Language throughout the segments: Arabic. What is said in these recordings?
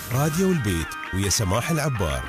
راديو البيت ويا سماح العبار.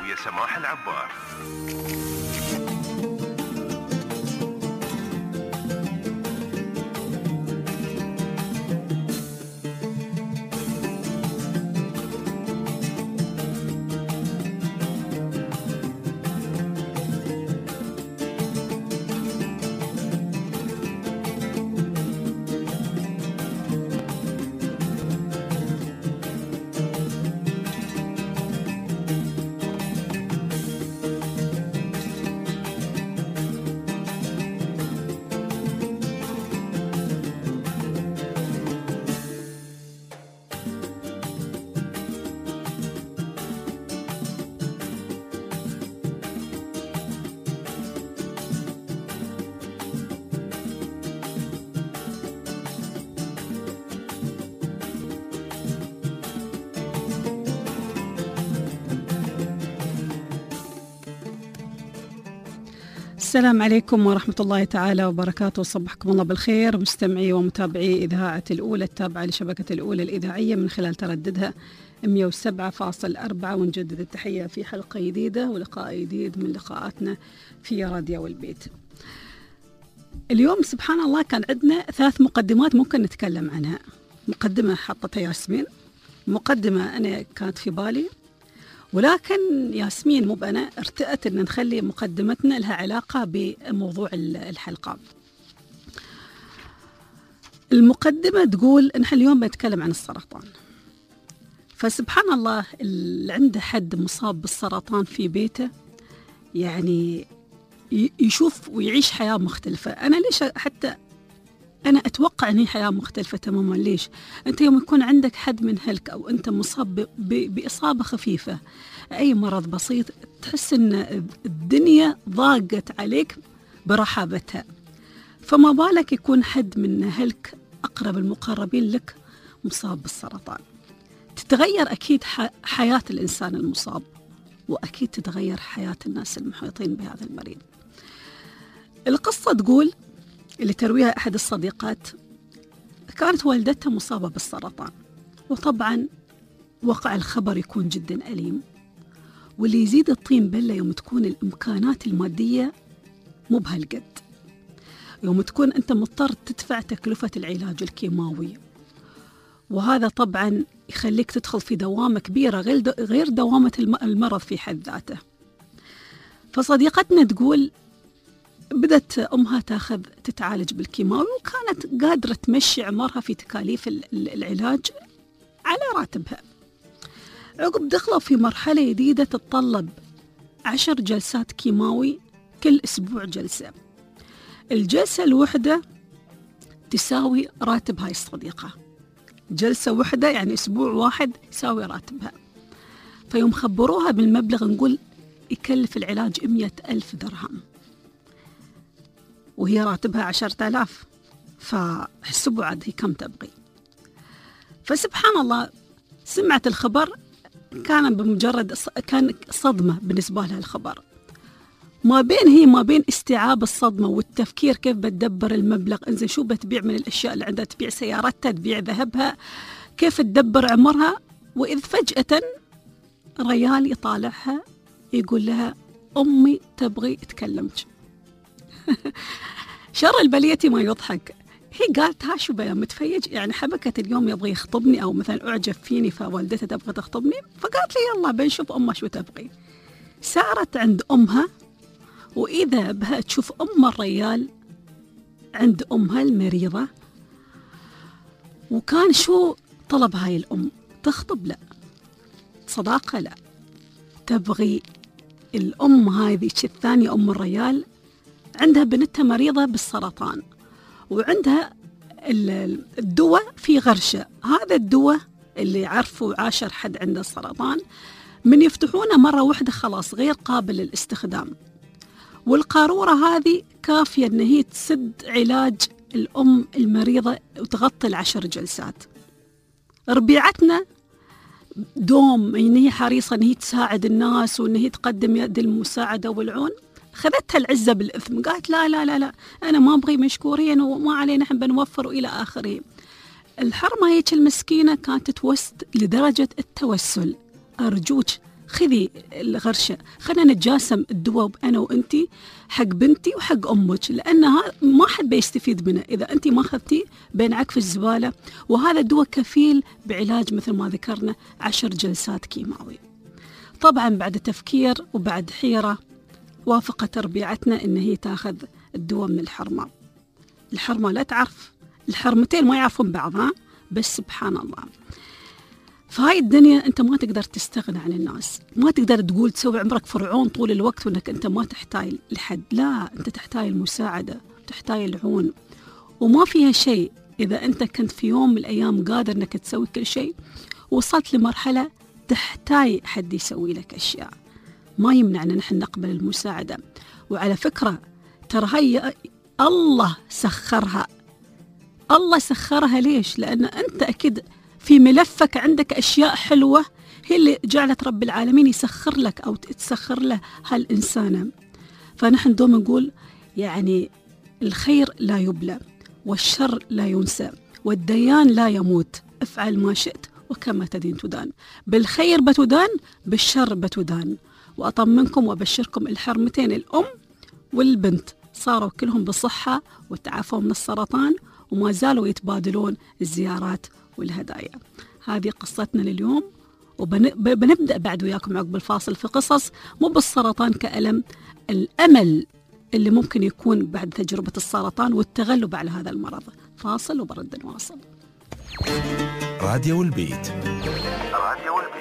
السلام عليكم ورحمة الله تعالى وبركاته. صبحكم الله بالخير مستمعي ومتابعي إذاعة الأولى التابعة لشبكة الأولى الإذاعية من خلال ترددها 107.4. ونجدد التحية في حلقة جديدة ولقاء جديد من لقاءاتنا في راديو البيت. اليوم سبحان الله كان عندنا 3 مقدمات ممكن نتكلم عنها. مقدمة حطتها ياسمين، مقدمة أنا كانت في بالي، ولكن ياسمين مو بأنا ارتأت أن نخلي مقدمتنا لها علاقة بموضوع الحلقة. المقدمة تقول إن اليوم بنتكلم عن السرطان. فسبحان الله اللي عنده حد مصاب بالسرطان في بيته يعني يشوف ويعيش حياة مختلفة. أنا ليش حتى أنا أتوقع أن هي حياة مختلفة تماما. ليش؟ أنت يوم يكون عندك حد من هلك أو أنت مصاب بإصابة خفيفة أي مرض بسيط تحس أن الدنيا ضاقت عليك برحابتها، فما بالك يكون حد من هلك أقرب المقربين لك مصاب بالسرطان. تتغير أكيد حياة الإنسان المصاب، وأكيد تتغير حياة الناس المحيطين بهذا المريض. القصة تقول اللي ترويها أحد الصديقات كانت والدتها مصابة بالسرطان، وطبعا وقع الخبر يكون جدا أليم، واللي يزيد الطين بلة يوم تكون الإمكانات المادية مو بهالقد، يوم تكون أنت مضطر تدفع تكلفة العلاج الكيماوي، وهذا طبعا يخليك تدخل في دوامة كبيرة غير دوامة المرض في حد ذاته. فصديقتنا تقول بدأت أمها تتعالج بالكيماوي، وكانت قادرة تمشي عمرها في تكاليف العلاج على راتبها. عقب دخلوا في مرحلة جديدة تتطلب 10 جلسات كيماوي كل أسبوع جلسة. الجلسة الوحدة تساوي راتب هاي الصديقة، جلسة وحدة يعني أسبوع واحد يساوي راتبها. فيوم خبروها بالمبلغ نقول يكلف العلاج 100,000 درهم، وهي راتبها 10,000، فحسبوا عاد هي كم تبغي. فسبحان الله سمعت الخبر، كان صدمة بالنسبة لها الخبر. ما بين استيعاب الصدمة والتفكير كيف بتدبر المبلغ، انزين شو بتبيع من الأشياء اللي عندها، تبيع سيارتها، تبيع ذهبها، كيف تدبر عمرها، وإذ فجأة ريال يطالعها يقول لها أمي تبغي تكلمك. شر البلية ما يضحك. هي قالت ها شو بلا متفيج يعني، حبكت اليوم يبغي يخطبني أو مثلا أعجب فيني فوالدتها تبغى تخطبني، فقالت لي يلا بنشوف أمها شو تبغي. سارت عند أمها، وإذا بها تشوف أم الريال عند أمها المريضة. وكان شو طلب هاي الأم؟ تخطب؟ لا. صداقة؟ لا. تبغي الأم هذه الثانية أم الريال عندها بنتها مريضة بالسرطان، وعندها الدواء في غرشة. هذا الدواء اللي عرفوا عاشر حد عنده السرطان من يفتحونه مرة واحدة خلاص غير قابل للاستخدام، والقارورة هذه كافية أن هي تسد علاج الأم المريضة وتغطي 10 جلسات. ربيعتنا دوم إن هي حريصة أن هي تساعد الناس وأن هي تقدم يد المساعدة والعون، خذتها العزة بالإثم، قالت لا لا لا لا أنا ما أبغي مشكورين وما علينا نحن بنوفر وإلى آخره. الحرمة هيك المسكينة كانت توست لدرجة التوسل، أرجوك خذي الغرشة، خلينا نتجاسم الدواء أنا وأنتي حق بنتي وحق أمك، لأنها ما حد بيستفيد منه إذا أنتي ما أخذتي بينعك في الزبالة. وهذا الدواء كفيل بعلاج مثل ما ذكرنا 10 جلسات كيماوي. طبعا بعد تفكير وبعد حيرة وافقت ربيعتنا إن هي تاخذ الدواء من الحرمة. الحرمة لا تعرف، الحرمتين ما يعرفون بعض، بس سبحان الله فهاي الدنيا أنت ما تقدر تستغنى عن الناس، ما تقدر تقول تسوي عمرك فرعون طول الوقت وأنك أنت ما تحتاج لحد. لا، أنت تحتاج المساعدة، تحتاج العون، وما فيها شيء إذا أنت كنت في يوم من الأيام قادر أنك تسوي كل شيء، وصلت لمرحلة تحتاج حد يسوي لك أشياء، ما يمنع أن نحن نقبل المساعدة. وعلى فكرة ترى هي الله سخرها، الله سخرها ليش؟ لأن أنت أكيد في ملفك عندك أشياء حلوة هي اللي جعلت رب العالمين يسخر لك أو تسخر له هالإنسانة. فنحن دوم نقول يعني الخير لا يبلى والشر لا ينسى والديان لا يموت، افعل ما شئت وكما تدين تدان، بالخير بتدان بالشر بتدان. وأطمنكم وأبشركم الحرمتين الأم والبنت صاروا كلهم بصحة وتعافوا من السرطان وما زالوا يتبادلون الزيارات والهدايا. هذه قصتنا لليوم، وبنبدأ بعد وياكم عقب الفاصل في قصص مو بالسرطان كألم، الأمل اللي ممكن يكون بعد تجربة السرطان والتغلب على هذا المرض. فاصل وبرد نواصل. راديو البيت. راديو البيت.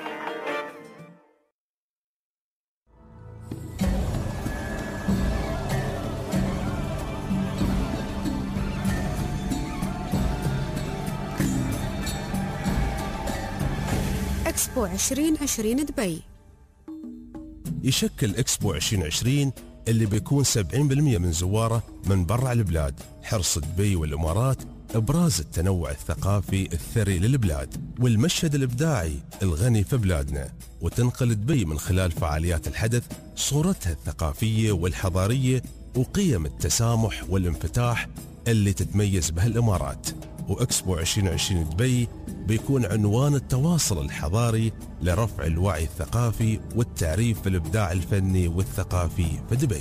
إكسبو 2020 دبي. يشكل إكسبو 2020 اللي بيكون 70% من زواره من برا البلاد، حرص دبي والإمارات إبراز التنوع الثقافي الثري للبلاد والمشهد الإبداعي الغني في بلادنا، وتنقل دبي من خلال فعاليات الحدث صورتها الثقافية والحضارية وقيم التسامح والانفتاح اللي تتميز بها الإمارات. وإكسبو 2020 دبي بيكون عنوان التواصل الحضاري لرفع الوعي الثقافي والتعريف بالإبداع الفني والثقافي في دبي.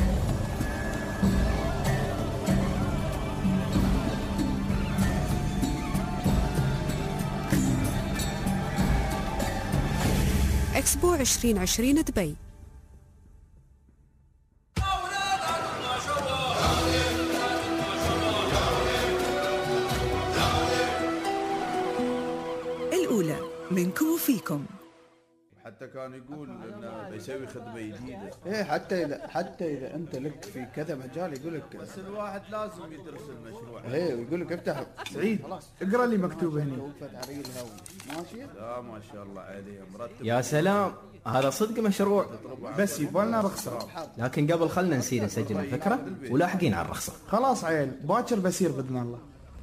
إكسبو 2020 دبي. الأولى منكم وفيكم. حتى كان يقول انه بيسوي خدمه جديده. ايه حتى اذا انت لك في كذا مجال يقول لك بس الواحد لازم يدرس المشروع. ايه ويقول لك افتح سعيد اقرا لي مكتوب هنا. ماشي. لا ما شاء الله عليه مرتب. يا سلام، هذا صدق مشروع، بس يبغالنا رخصه. لكن قبل خلنا نسير نسجل الفكره ولاحقين على الرخصه. خلاص عيل باكر بسير باذن الله.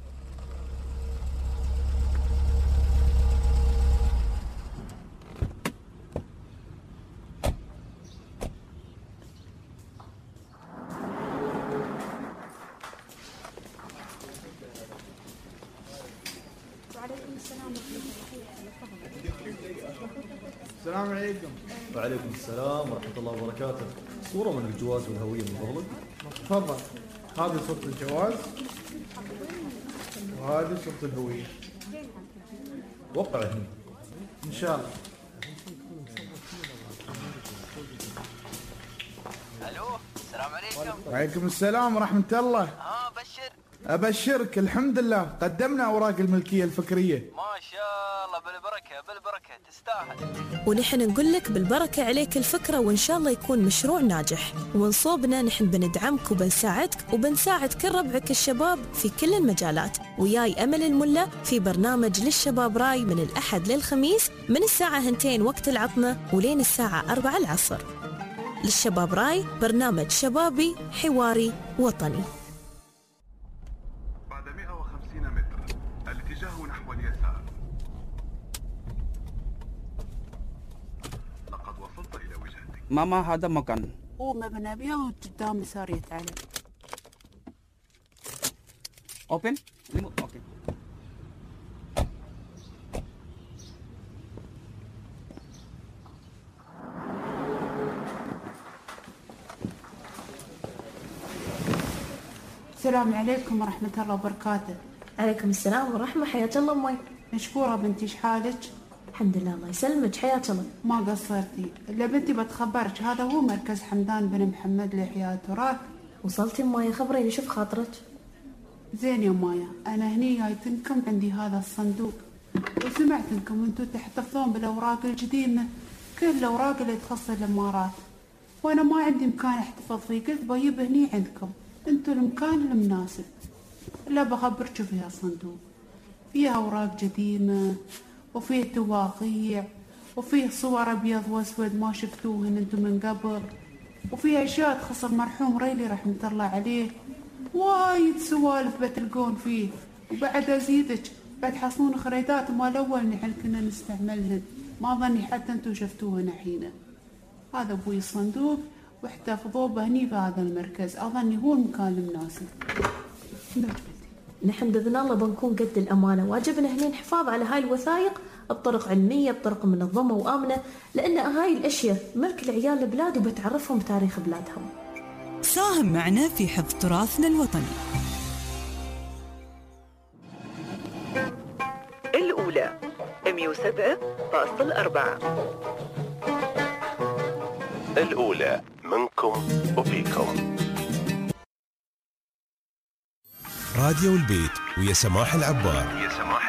السلام عليكم. وعليكم السلام ورحمة الله وبركاته. صورة من الجواز والهوية من فضلك. تفضل، هذه صورة الجواز وهذه صورة الهوية. وقع هنا إن شاء الله. الو السلام عليكم. وعليكم السلام ورحمة الله. بشر. أبشرك الحمد لله، قدمنا أوراق الملكية الفكرية. ما شاء الله بالبركة بالبركة، تستاهل. ونحن نقول لك بالبركة عليك الفكرة، وإن شاء الله يكون مشروع ناجح. ومن صوبنا نحن بندعمك وبنساعدك وبنساعد كل ربعك الشباب في كل المجالات. وياي أمل الملا في برنامج للشباب راي من الأحد للخميس من الساعة 2 وقت العطنة ولين الساعة 4 العصر. للشباب راي برنامج شبابي حواري وطني. بعد 150 متر الاتجاه نحو اليسار. لقد وصلت إلى وجهتك. ماما هذا مكان ومبنى بيه وقدام يسار يتعلم. اوبن اوكي. السلام عليكم ورحمة الله وبركاته. عليكم السلام ورحمة. حياك الله أمي. مشكورة بنتي، شحالك؟ الحمد لله الله يسلمك. حياك الله. ما قصرتي. إلا بنتي بتخبرك، هذا هو مركز حمدان بن محمد لإحياء التراث. وصلتي أمي؟ خبريني شوف خاطرك. زين يا مايا، أنا هني جايتنكم عندي هذا الصندوق، وسمعت انكم انتو تحتفظون بالأوراق القديمة، كل الأوراق اللي تخص الإمارات، وأنا ما عندي مكان احتفظ فيه، قلت بجيب هني عندكم، انتو المكان المناسب. إلا بخبرك فيها صندوق، فيها أوراق قديمة، وفيه تواقيع، وفيه صور أبيض وأسود ما شفتوهن انتو من قبل، وفيه أشياء تخص المرحوم ريلي رحمة الله عليه، وايد سوالف بتلقون فيه. وبعد أزيدك بعد حصلون خريطات مال أول نحن كنا نستعملهن، ما ظني حتى انتو شفتوهن الحين. هذا أبوي الصندوق، واحتفظوه بهني في هذا المركز، أظني هو المكان المناسب. نحن بإذن الله بنكون قد الأمانة، واجبنا هنا الحفاظ على هاي الوثائق بطرق علمية، بطرق منظمة وآمنة، لأن هاي الأشياء ملك العيال البلاد وبتعرفهم بتاريخ بلادهم. ساهم معنا في حفظ تراثنا الوطني. الأولى 107.4. الأولى منكم وفيكم. راديو البيت ويا سماح العبار.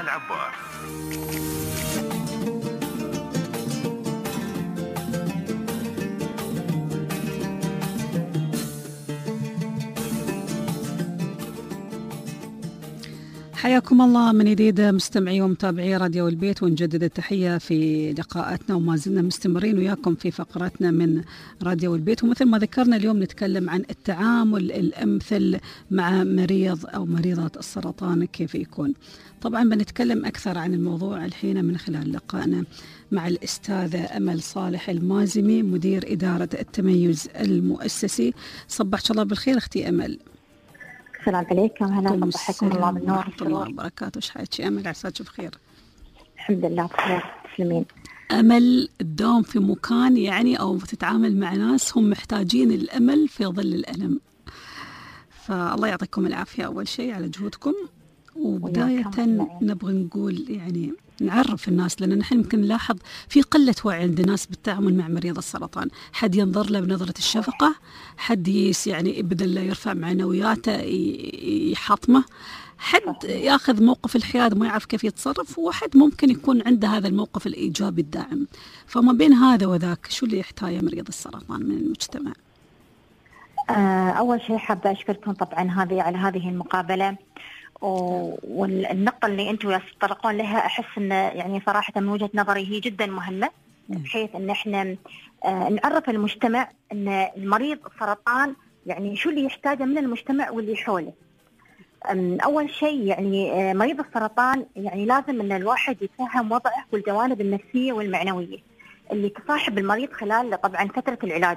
حياكم الله من جديد مستمعي ومتابعي راديو البيت، ونجدد التحية في لقاءاتنا، وما زلنا مستمرين وياكم في فقراتنا من راديو البيت. ومثل ما ذكرنا اليوم نتكلم عن التعامل الأمثل مع مريض أو مريضة السرطان كيف يكون. طبعا بنتكلم أكثر عن الموضوع الحين من خلال لقائنا مع الأستاذة أمل صالح المازمي، مدير إدارة التميز المؤسسي. صبحك الله بالخير أختي أمل. السلام عليكم. هلا صبحكم الله بالنور ورحمة الله وبركاته. ايش حالك يا أمل؟ عساك بخير. الحمد لله بخير. تسلمين. أمل تداوم في مكان يعني أو تتعامل مع ناس هم محتاجين الأمل في ظل الألم، فالله يعطيكم العافية أول شيء على جهودكم. وبداية نبغى نقول يعني نعرف الناس، لأن نحن يمكن نلاحظ في قلة وعي عند الناس بالتعامل مع مريض السرطان، حد ينظر له بنظرة الشفقة، حد يعني بدل لا يرفع معنوياته يحطمه، حد ياخذ موقف الحياد ما يعرف كيف يتصرف، وحد ممكن يكون عنده هذا الموقف الإيجابي الداعم. فما بين هذا وذاك شو اللي يحتاجه مريض السرطان من المجتمع؟ أول شيء حابة أشكركم طبعا على هذه المقابلة، والنقطة اللي أنتم يتطرقون لها أحس أن يعني صراحة من وجهة نظري هي جدا مهمة، بحيث أن احنا نعرف المجتمع أن المريض السرطان يعني شو اللي يحتاجه من المجتمع واللي حوله. أول شيء يعني مريض السرطان يعني لازم أن الواحد يفهم وضعه والجوانب النفسية والمعنوية اللي تصاحب المريض خلال طبعا فترة العلاج،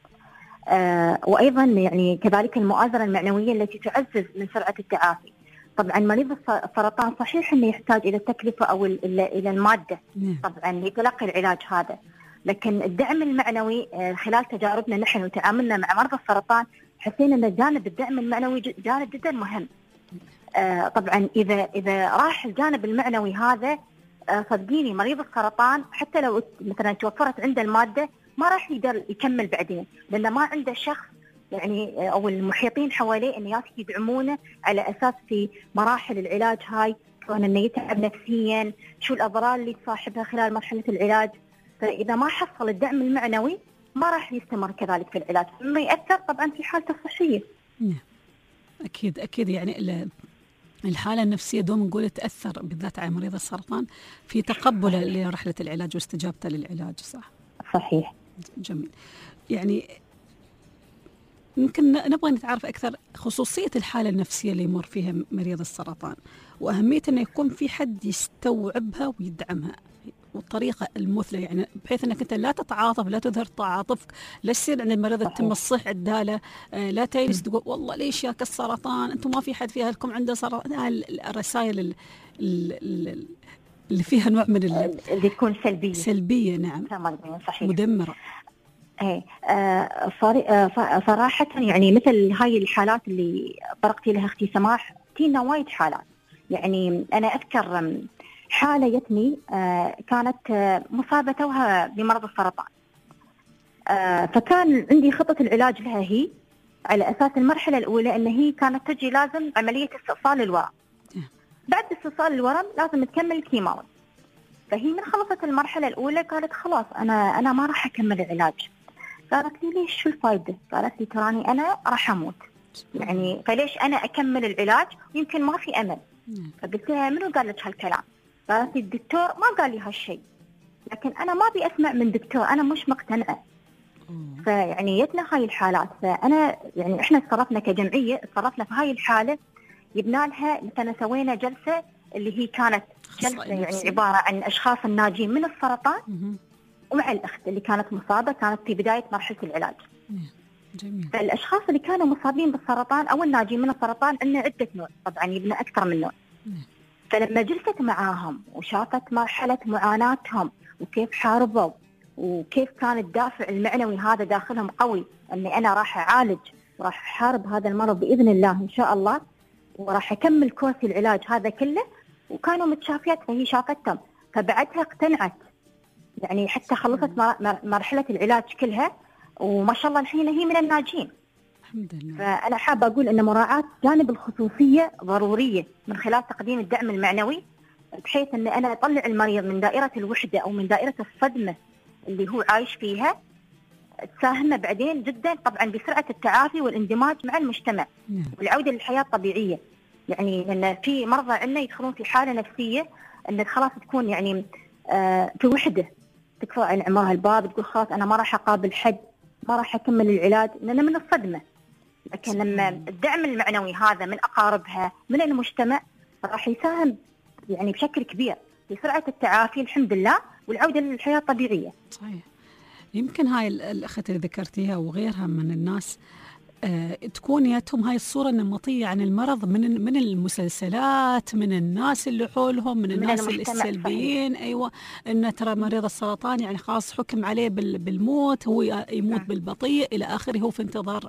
وأيضا يعني كذلك المؤازرة المعنوية التي تعزز من سرعة التعافي. طبعا مريض السرطان صحيح انه يحتاج الى التكلفه او الى الماده طبعا لتلقي العلاج هذا، لكن الدعم المعنوي خلال تجاربنا نحن وتعاملنا مع مرضى السرطان حسينا ان جانب الدعم المعنوي جانب جدا مهم. طبعا اذا راح الجانب المعنوي هذا صدقيني مريض السرطان حتى لو مثلا توفرت عنده الماده ما راح يقدر يكمل بعدين، لانه ما عنده شخص يعني أو المحيطين حواليه أن يدعمونه على أساس في مراحل العلاج هاي، كون أنه يتعب نفسيا، شو الأضرار اللي تصاحبها خلال مرحلة العلاج. فإذا ما حصل الدعم المعنوي ما راح يستمر كذلك في العلاج، مما يأثر طبعا في حالته الصحية. أكيد يعني الحالة النفسية دوم نقول تأثر بالذات على مريض السرطان في تقبله لرحلة العلاج واستجابته للعلاج. صحيح. جميل. يعني يمكن نبغى نتعرف أكثر خصوصية الحالة النفسية اللي يمر فيها مريض السرطان، وأهمية أنه يكون في حد يستوعبها ويدعمها والطريقة المثلى، يعني بحيث أنك أنت لا تتعاطف، لا تظهر تعاطفك، لا تصير عند المريض تتم الصح عدالة، لا تجلس تقول والله ليش ياك السرطان، أنتم ما في حد في أهلكم عنده سرطان. الرسائل اللي فيها نوع من اللي تكون سلبية. نعم. صحيح. مدمرة. ايه صراحة يعني مثل هاي الحالات اللي طرقتي لها اختي سماح، تينا وايد حالات. يعني انا اذكر حالة جتني كانت مصابة توها بمرض السرطان، فكان عندي خطة العلاج لها هي على اساس المرحلة الاولى ان هي كانت تجي لازم عملية استئصال الورم، بعد استئصال الورم لازم تكمل الكيماوي. فهي من خلصت المرحلة الاولى قالت خلاص انا ما راح اكمل العلاج. قالت لي ليش شو الفائدة؟ قالت لي تراني أنا راح أموت، يعني فليش أنا أكمل العلاج يمكن ما في أمل. فقلت لها منو قال لك هالكلام؟ قالت لي الدكتور ما قال لي هالشيء، لكن أنا ما أبي أسمع من دكتور، أنا مش مقتنعة. فيعني جتنا هاي الحالات، فأنا يعني إحنا اتصرفنا كجمعية، اتصرفنا في هاي الحالة، جبنا لها مثلا سوينا جلسة اللي هي كانت جلسة يعني عبارة عن أشخاص الناجين من السرطان ومع الأخت اللي كانت مصابة، كانت في بداية مرحلة العلاج. جميل. فالأشخاص اللي كانوا مصابين بالسرطان أو الناجين من السرطان عندنا عدة نوع، طبعا يبنى أكثر من نوع. فلما جلست معاهم وشافت مرحلة معاناتهم وكيف حاربوا وكيف كان الدافع المعنوي هذا داخلهم قوي، أني أنا راح أعالج وراح أحارب هذا المرض بإذن الله إن شاء الله، وراح أكمل كورس العلاج هذا كله، وكانوا متشافيات، فهي شافتهم فبعدها اقتنعت، يعني حتى خلصت مرحلة العلاج كلها، وما شاء الله الحين هي من الناجين. الحمد لله. فأنا حابة أقول أن مراعاة جانب الخصوصية ضرورية من خلال تقديم الدعم المعنوي، بحيث أن أنا أطلع المريض من دائرة الوحدة أو من دائرة الصدمة اللي هو عايش فيها، تساهم بعدين جدا طبعا بسرعة التعافي والاندماج مع المجتمع والعودة للحياة الطبيعية. يعني لأن في مرضى عندنا يدخلون في حالة نفسية أن خلاص تكون يعني في وحدة، تكفى عن عمرها الباب، تقول خلاص أنا ما راح أقابل حد، ما راح أكمل العلاج لأن من الصدمة. لكن لما الدعم المعنوي هذا من أقاربها من المجتمع راح يساهم يعني بشكل كبير في سرعة التعافي الحمد لله والعودة للحياة الطبيعية. صحيح. يمكن هاي الأخت اللي ذكرتيها وغيرها من الناس تكون ياتهم هاي الصورة النمطية عن المرض من المسلسلات، من الناس اللي حولهم، من الناس السلبيين. أيوة، إن ترى مريض السرطان يعني خلاص حكم عليه بالموت، هو يموت بالبطيء إلى آخره، هو في انتظار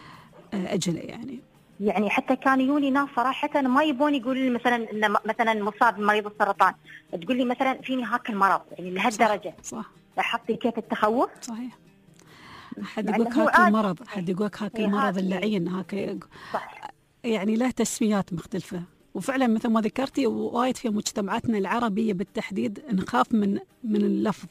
أجله. يعني حتى كان يجوني ناس صراحة ما يبون يقول لي مثلا إن مثلا مصاب بمريض السرطان، تقول لي مثلا فيني هاك المرض، يعني لهالدرجة. صح. لاحظتي كيف التخوف؟ صحيح. حد يقولك هاك المرض، حد يقولك هاك المرض اللعين، هاك يعني له تسميات مختلفة. وفعلا مثل ما ذكرتي وايد في مجتمعاتنا العربية بالتحديد نخاف من اللفظ.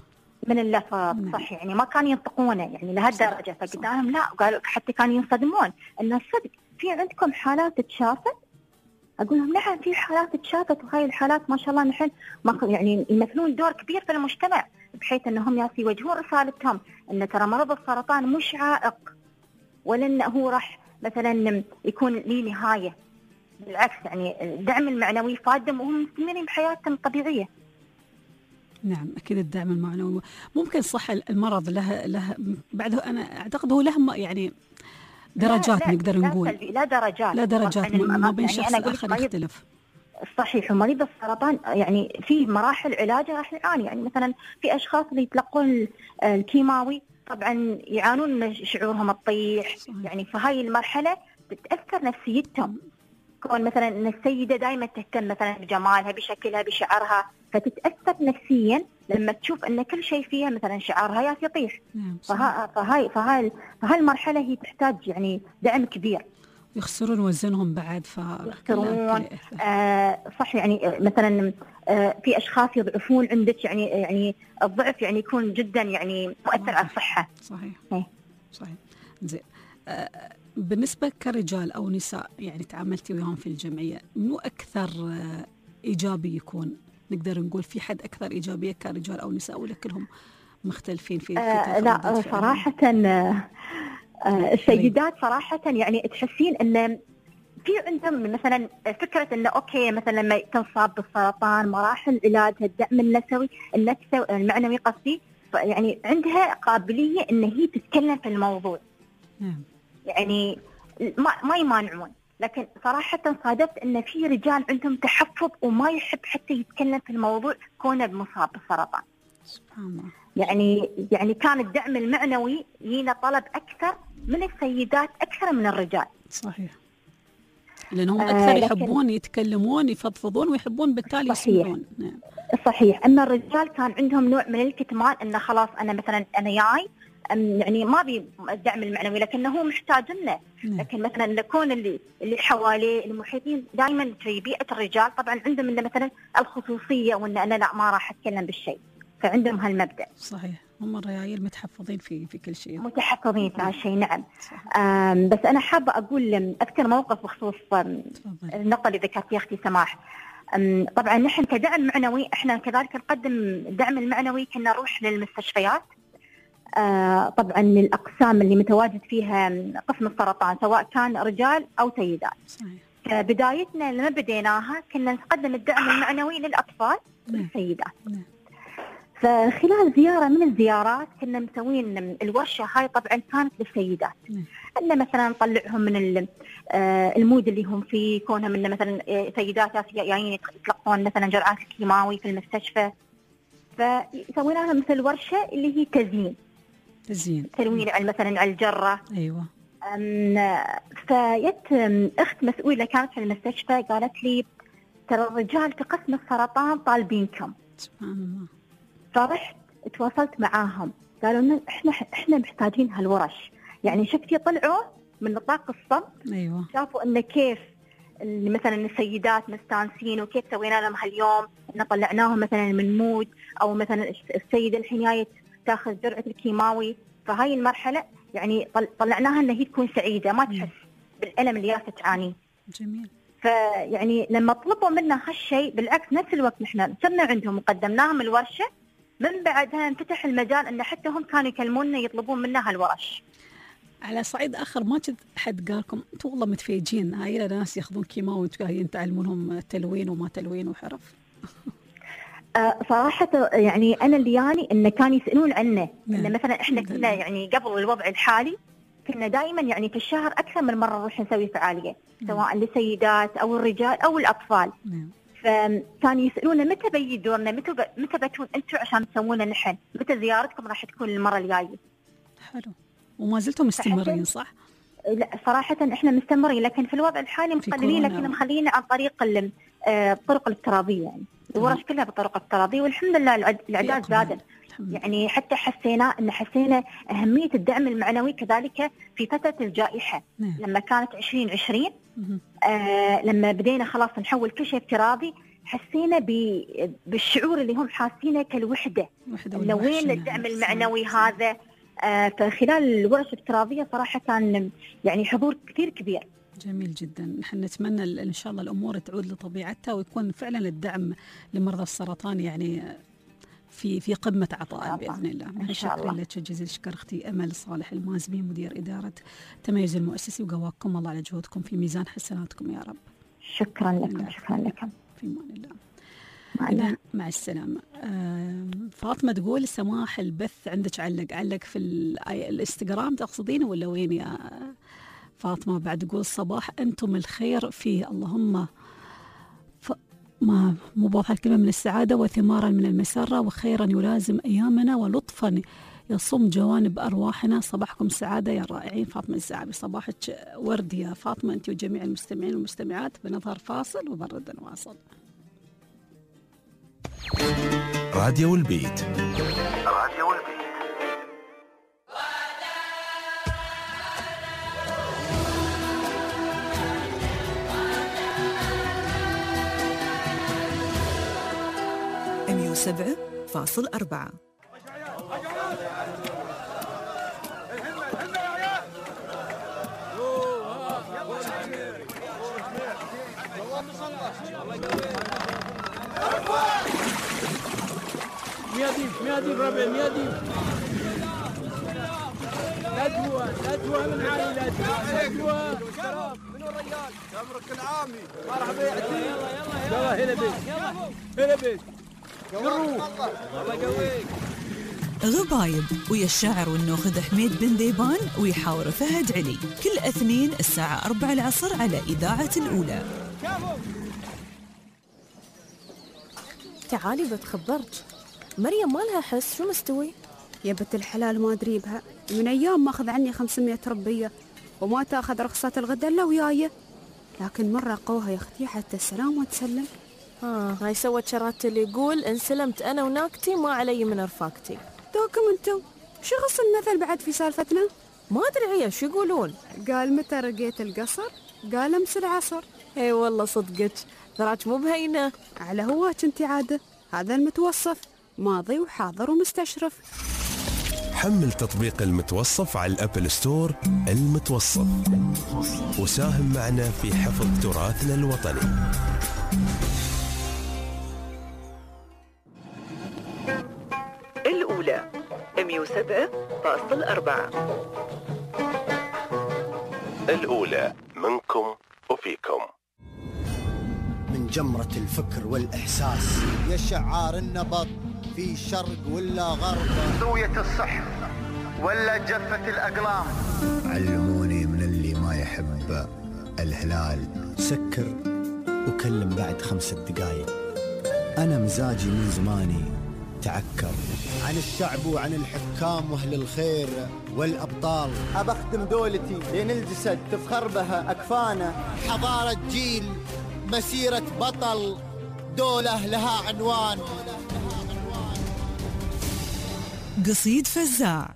صح، يعني ما كانوا ينطقونه يعني لهالدرجة. فقدامهم لا، وقالوا حتى كانوا ينصدمون ان الصدق في عندكم حالات تشافت. اقول لهم نعم في حالات تشافت، وهاي الحالات ما شاء الله نحن يعني يمثلون دور كبير في المجتمع، بحيث انهم يوجهون رسالتهم ان ترى مرض السرطان مش عائق، ولا انه هو راح مثلا يكون لي نهايه، بالعكس يعني الدعم المعنوي فادهم وهم مستمرين بحياتهم الطبيعيه. نعم اكيد الدعم المعنوي ممكن صح. المرض له بعده انا اعتقد هو له يعني درجات، نقدر نقول لا درجات ما بين شخص اخر يختلف. صحيح. ومريض السرطان يعني في مراحل علاجه راح يعاني، يعني مثلا في اشخاص اللي يتلقون الكيماوي طبعا يعانون من شعورهم تطيح، يعني في هاي المرحله تتاثر نفسيتهم، كون مثلا ان السيده دائما تهتم مثلا بجمالها بشكلها بشعرها، فتتاثر نفسيا لما تشوف ان كل شيء فيها مثلا شعرها يطيح. فهاي المرحله هي تحتاج يعني دعم كبير. يخسرون وزنهم بعد، يخسرون صح. يعني مثلا في اشخاص يضعفون عندك، يعني الضعف يعني يكون جدا يعني مؤثر على الصحه. صحيح. زين، بالنسبه كرجال او نساء يعني تعاملتي وياهم في الجمعيه، منو اكثر ايجابي يكون؟ نقدر نقول في حد اكثر ايجابيه كرجال او نساء، ولا كلهم مختلفين في لا صراحه السيدات صراحة يعني تحسين ان في عندهم مثلا فكرة انه اوكي مثلا لما تنصاب بالسرطان مراحل علاجها الدعم النفسي المعنوي قصدي، يعني عندها قابلية ان هي تتكلم في الموضوع. يعني ما يمانعون، لكن صراحة صادفت ان في رجال عندهم تحفظ وما يحب حتى يتكلم في الموضوع كونه مصاب بالسرطان. سبحان الله. يعني كان الدعم المعنوي يينا طلب أكثر من السيدات أكثر من الرجال. صحيح. لأنهم أكثر يحبون يتكلمون يفضفضون ويحبون بالتالي يسمعون. نعم. صحيح. أما الرجال كان عندهم نوع من الكتمان، إنه خلاص أنا مثلا أنا جاي يعني ما بي الدعم المعنوي لكنه هو محتاج لنا. لكن مثلا نكون اللي حواليه المحيطين دائما في بيئة الرجال طبعا عندهم إنه مثلا الخصوصية، وإن أنا لا ما راح أتكلم بالشيء، فعندهم هالمبدأ. صحيح. هم الرجال متحفظين في كل شيء. متحفظين في هالشيء. نعم. بس أنا حابة أقول أذكر موقف بخصوص النقطة اللي ذكرتيها أختي سماح. طبعا نحن كدعم معنوي احنا كذلك نقدم الدعم المعنوي، كنا نروح للمستشفيات طبعا الأقسام اللي متواجد فيها قسم السرطان سواء كان رجال أو سيدات. صحيح. بدايتنا لما بديناها كنا نقدم الدعم المعنوي للأطفال والسيدات. فخلال زيارة من الزيارات كنا مسوين الورشة هاي طبعا كانت للسيدات. أن مثلا نطلعهم من المود اللي هم فيه، كونهم من مثلا سيدات جايين يتلقون مثلا جرعات الكيماوي في المستشفى، فسوينا لهم مثل ورشة اللي هي تزيين تلوين مثلا على الجرة. أيوة. فجت أخت مسؤولة كانت في المستشفى قالت لي ترى الرجال في قسم السرطان طالبينكم. سبحان الله. فرحت تواصلت معاهم قالوا لنا احنا محتاجين هالورش. يعني شفتي طلعوا من نطاق الصمت. أيوة. شافوا ان كيف مثلا السيدات مستانسين وكيف سوينا لهم هاليوم، ان طلعناهم مثلا من مود، او مثلا السيده الحين جايه تاخذ جرعه الكيماوي، فهاي المرحله يعني طلعناها ان هي تكون سعيده ما تحس بالالم اللي جالسه تعانيه. جميل. فيعني لما طلبوا منا هالشيء بالعكس نفس الوقت نحن صرنا عندهم وقدمناهم الورشه، من بعدها انفتح المجال ان حتى هم كانوا يكلمونا يطلبون منا هالورش. على صعيد آخر ما كنت حد قالكم أنتوا والله متفيجين هاي ناس ياخذون كيماوي وأنتوا جايين تعلمونهم تلوين وما تلوين وحرف؟ صراحة يعني أنا اللي إن كانوا يسألون عنه. إن مثلا إحنا كنا يعني قبل الوضع الحالي كنا دائما يعني في الشهر أكثر من مرة نروح نسوي فعالية سواء للسيدات أو الرجال أو الأطفال. فكانوا يسألونا متى بيجي دورنا، متى بتكون أنتوا عشان تسوونا نحن، متى زيارتكم راح تكون المرة الجاية. حلو. وما زلتم مستمرين صح؟ لا صراحة احنا مستمرين، لكن في الوضع الحالي مقللين، لكن مخلينا عن طريق الطرق الافتراضية. يعني الورش كلها بالطرق الافتراضية، والحمد لله الأعداد زادت. يعني حتى حسينا أهمية الدعم المعنوي كذلك في فترة الجائحة. لما كانت 2020 لما بدينا خلاص نحول كل شيء افتراضي، حسينا بالشعور اللي هم حاسينه كالوحدة، إنه وين الدعم المعنوي هذا. فخلال الورش الافتراضية صراحة كان يعني حضور كثير كبير. جميل جدا. نحن نتمنى إن شاء الله الأمور تعود لطبيعتها ويكون فعلا الدعم لمرضى السرطان يعني في قمة عطاء بإذن الله. شكرا لك جزيل الشكر أختي أمل صالح المازمي مدير إدارة تميز المؤسسي، وقواكم الله على جهودكم في ميزان حسناتكم يا رب. شكرا لكم. شكرا لكم. في أمان الله. مع السلامة. فاطمة تقول سماح البث عندك علق في الانستغرام تقصدين ولا وين يا فاطمة؟ بعد تقول صباح أنتم الخير فيه، اللهم ما مو بواضحة الكلمة، من السعادة وثمارا من المسرة وخيرا يلازم أيامنا ولطفا يصم جوانب أرواحنا. صباحكم سعادة يا الرائعين. فاطمة الزعبي. صباحك ورد يا فاطمة أنت وجميع المستمعين والمستمعات. بنظهر فاصل وبرد نواصل. راديو البيت. راديو البيت. $107.4. ميادين ربع ميادين. ندوة من عائلتي. ندوة من الرجال. تمرك العامي. مرحبا يا عزيز. يلا هلا بيك. هلا بيك. الله يقويك. غبايب ويا الشاعر والناخذ حميد بن ذيبان ويحاور فهد علي كل اثنين الساعة 4 العصر على إذاعة الأولى. تعالي بتخبرك مريم ما لها حس، شو مستوي؟ يا بنت الحلال ما أدري بها، من أيام ما أخذ عني 500 ربية وما تأخذ رخصة الغدا إلا وياي، لكن مرة قوها يا أختي حتى السلام وتسلم. هاي سوت شرات اللي يقول إن سلمت أنا وناقتي ما علي من رفاقتي. دوكم انتو شو غص المثل بعد في سالفتنا؟ ما أدري عيا شو يقولون. قال متى رقيت القصر قال امس العصر. اي والله صدقك، تراك مو بهينة. على هواك انتي عادة، هذا المتوصف ماضي وحاضر ومستشرف. حمل تطبيق المتوصف على الأبل ستور. المتوصف، وساهم معنا في حفظ تراثنا الوطني. الأولى 107.4. الأولى منكم وفيكم. من جمرة الفكر والإحساس يا شعار النبض في شرق ولا غرب، زوية الصحف ولا جفة الأقلام. علموني من اللي ما يحب الهلال سكر وكلم بعد 5 دقايق. أنا مزاجي من زماني تعكر عن الشعب وعن الحكام واهل الخير والأبطال. أبخدم دولتي لين الجسد تفخر بها أكفانه. حضارة جيل، مسيرة بطل، دولة لها عنوان. قصيد فزاع.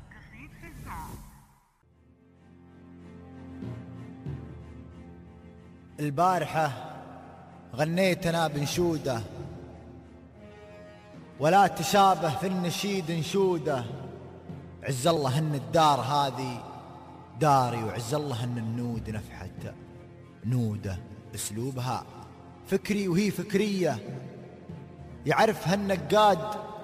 البارحة غنيت أنا بنشودة، ولا تشابه في النشيد نشوده. عز الله ان الدار هذه داري، وعز الله ان النود نفحت نوده. اسلوبها فكري وهي فكرية، يعرفها النقاد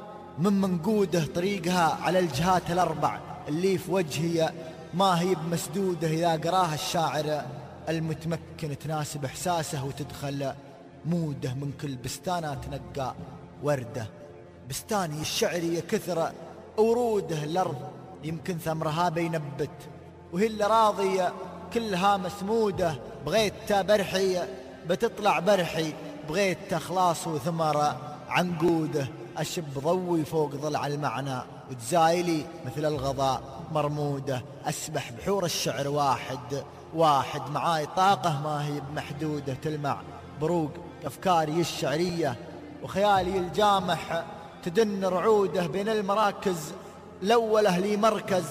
من منقوده. طريقها على الجهات الأربع اللي في وجهي ما هي بمسدوده. إذا قراها الشاعر المتمكن تناسب إحساسه وتدخل موده. من كل بستانة تنقى وردة، بستاني الشعري كثر وروده. الأرض يمكن ثمرها بينبت، وهي اللي راضية كلها مسمودة. بغيت برحي بتطلع برحي، بغيت خلاص وثمر عنقوده. أشب ضوي فوق ضلع المعنى، وتزايلي مثل الغضاء مرمودة. أسبح بحور الشعر واحد واحد، معاي طاقة ما هي بمحدودة. تلمع بروق أفكاري الشعرية وخيالي الجامح، تدن رعوده بين المراكز. الأولى لي مركز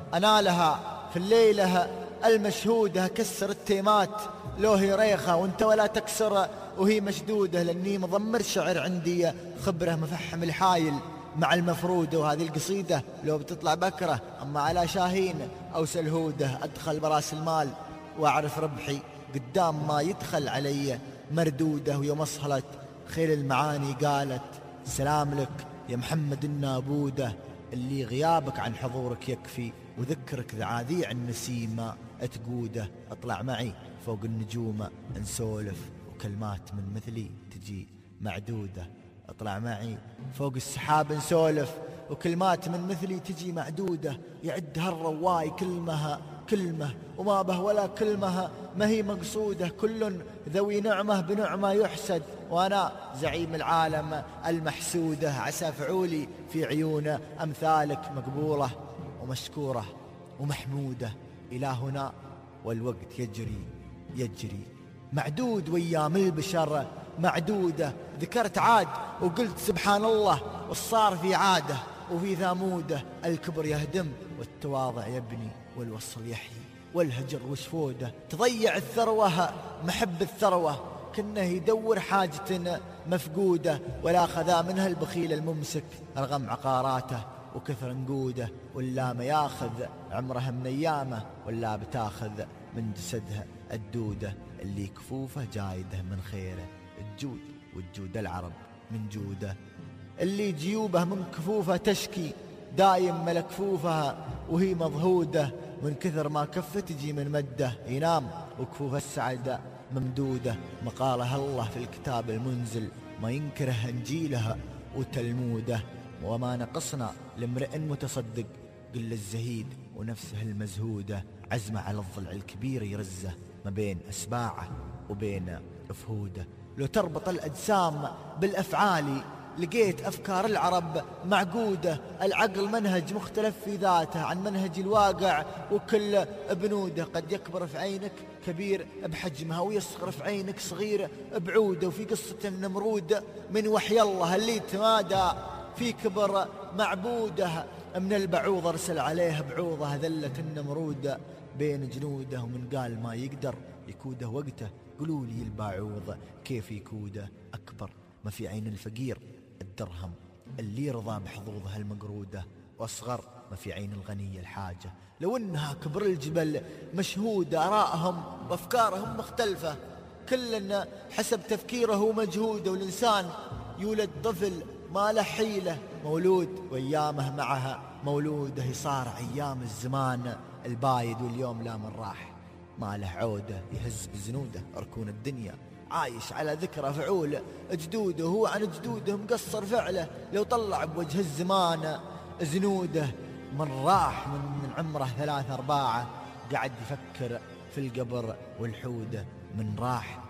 أنالها في الليلة المشهودة. كسر التيمات لو هي ريخة وانت ولا تكسر وهي مشدودة. لأني مضمر شعر عندي خبره، مفحم الحايل مع المفرودة. وهذه القصيدة لو بتطلع بكرة، أما على شاهين أو سلهودة. أدخل براس المال وأعرف ربحي قدام ما يدخل علي مردودة. ويوم أصهلت خيل المعاني قالت سلام لك يا محمد النابودة، اللي غيابك عن حضورك يكفي وذكرك ذعاذيع النسيمة تقوده. اطلع معي فوق النجوم نسولف، وكلمات من مثلي تجي معدودة. اطلع معي فوق السحاب نسولف، وكلمات من مثلي تجي معدودة. يعدها الرواي كلمها كلمة، وما به ولا كلمها ما هي مقصودة. كل ذوي نعمة بنعمة يحسد، وأنا زعيم العالم المحسودة. عسى فعولي في عيون أمثالك مقبولة ومشكورة ومحمودة. إلى هنا والوقت يجري يجري معدود، وأيام البشر معدودة. ذكرت عاد وقلت سبحان الله، والصار في عادة وفي ثامودة. الكبر يهدم والتواضع يبني، والوصل يحيي والهجر وشفوده. تضيع الثروة محب الثروة، كنه يدور حاجة مفقودة. ولا خذا منها البخيل الممسك رغم عقاراته وكثر نقوده. ولا ما ياخذ عمرها من أيامه، ولا بتاخذ من جسدها الدودة. اللي كفوفه جايده من خيره الجود، والجود العرب من جوده. اللي جيوبه من كفوفه تشكي دايم ملكفوفها وهي مضهودة. من كثر ما كفه تجي من مده ينام، وكفوف السعادة ممدودة. مقالها الله في الكتاب المنزل، ما ينكره انجيلها وتلموده. وما نقصنا لامرئ متصدق، قل الزهيد ونفسه المزهودة. عزمه على الضلع الكبير يرزه ما بين أسباعه وبين أفهوده. لو تربط الأجسام بالأفعال لقيت أفكار العرب معقودة، العقل منهج مختلف في ذاته عن منهج الواقع وكل بنوده. قد يكبر في عينك كبير بحجمها ويصغر في عينك صغير بعوده. وفي قصة النمرود من وحي الله اللي تمادى في كبر معبوده، من البعوض أرسل عليه بعوضه ذلت النمرود بين جنوده. ومن قال ما يقدر يكوده وقته، قولوا لي البعوض كيف يكوده؟ أكبر ما في عين الفقير الدرهم اللي يرضى بحظوظها المقرودة، وأصغر ما في عين الغني الحاجة. لو أنها كبر الجبل مشهودة، آرائهم وأفكارهم مختلفة، كل حسب تفكيره ومجهوده. والإنسان يولد طفل ما له حيلة، مولود وأيامه معها مولوده. يصار أيام الزمان البايد واليوم لا من راح، ما له عودة يهز بزنوده ركون الدنيا. عايش على ذكرى فعول جدوده، هو عن جدوده مقصر فعله. لو طلع بوجه الزمان زنوده، من راح من عمره 3 4 قاعد يفكر في القبر والحودة. من راح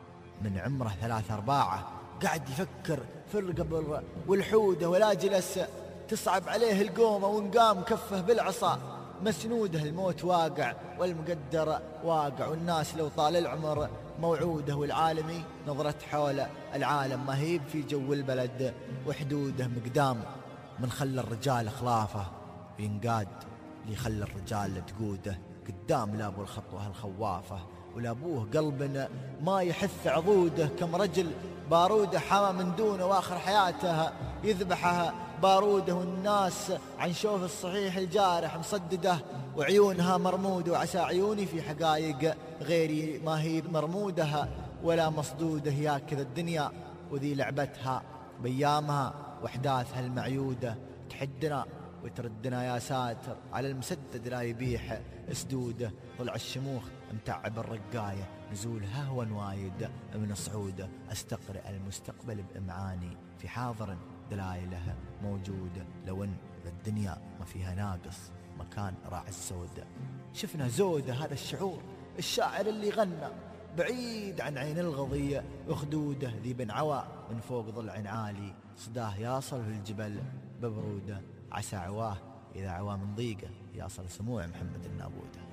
من عمره 3 4 قاعد يفكر في القبر والحودة. ولا جلس تصعب عليه القومة، وانقام كفه بالعصا مسنوده. الموت واقع والمقدر واقع، والناس لو طال العمر موعوده. والعالمي نظرة حول العالم ما هيب في جو البلد وحدوده. مقدام من خلى الرجال خلافه وينقاد، اللي خلى الرجال تقوده. قدام لابو الخطوة الخوافة، ولابوه قلب ما يحث عضوده. كم رجل باروده حمى من دونه، واخر حياته يذبحها باروده. والناس عن شوف الصحيح الجارح مصدده، وعيونها مرموده. وعسى عيوني في حقائق غيري ما هي مرمودها ولا مصدوده. يا كذا الدنيا وذي لعبتها بيامها واحداثها المعيوده. تحدنا وتردنا يا ساتر، على المسدد لا يبيح اسدوده. طلع الشموخ متعب الرقاية، نزولها هو وايد من صعوده. استقرئ المستقبل بإمعاني، في حاضر دلائلها موجودة. لو ان الدنيا ما فيها ناقص مكان راعي السودة. شفنا زودة هذا الشعور، الشاعر اللي غنى بعيد عن عين الغضية وخدوده. ذي بن عوى من فوق ضلع عالي، صداه يصل في الجبل ببروده. عسى عواه إذا عوى من ضيقه، يصل سموع محمد النابوده.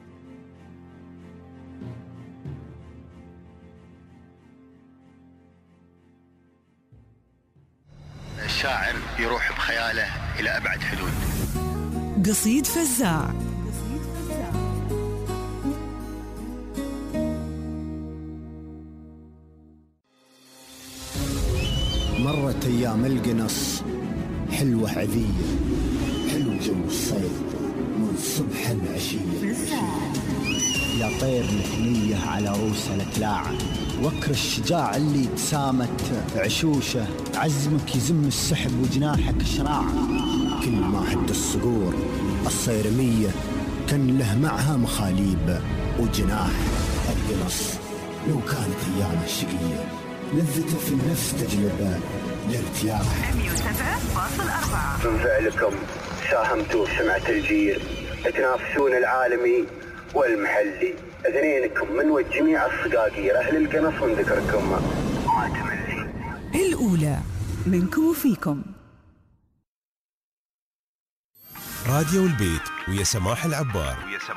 الشاعر يروح بخياله إلى أبعد حدود. قصيد فزاع. مرت أيام القنص حلوة عذية، حلو جو الصيف من صبح العشية. يا طير مثنية على روس الأكلاعة، وكر الشجاع اللي تسامت عشوشه. عزمك يزم السحب وجناحك شراعة، كل ما هد الصقور الصيرمية كان له معها مخاليب وجناح. القنص لو كانت أيامه شقية، لذته في النفس تجلب الارتياح. 107.4 من فعلكم ساهمتوا في سمعة الجيل، تنافسون العالمي والمحلي. اثنينكم من وجميع الصقاقير أهل القنص، من ذكركم ما تملي. الأولى منكم وفيكم. راديو البيت ويا سماح العبار.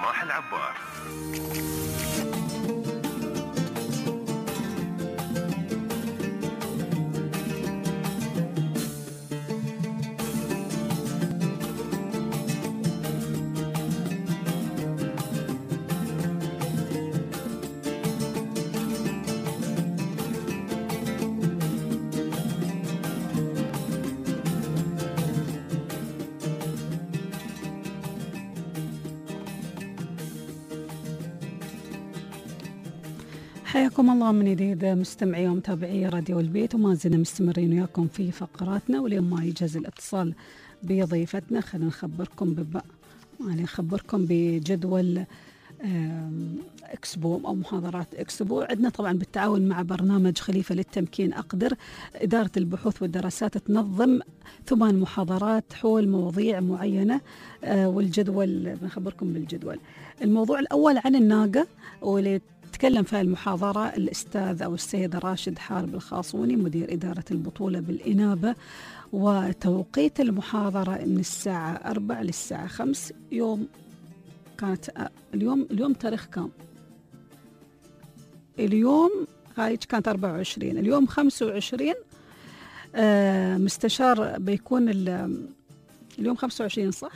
حياكم الله من جديد مستمعي ومتابعي راديو البيت، وما زلنا مستمرين وياكم في فقراتنا. واليوم ما يجاز الاتصال بضيفتنا، خلينا نخبركم بجدول اكسبو او محاضرات اكسبو. عندنا طبعا بالتعاون مع برنامج خليفة للتمكين أقدر، إدارة البحوث والدراسات تنظم 8 محاضرات حول مواضيع معينة. والجدول بنخبركم بالجدول. الموضوع الأول عن الناقة، واللي تكلم في المحاضرة الأستاذ أو السيد راشد حارب الخاصوني، مدير إدارة البطولة بالإنابة. وتوقيت المحاضرة من الساعة 4 للساعة 5. يوم كانت اليوم تاريخ كام؟ اليوم هاي كانت 24. اليوم 25. مستشار بيكون اليوم 25 صح؟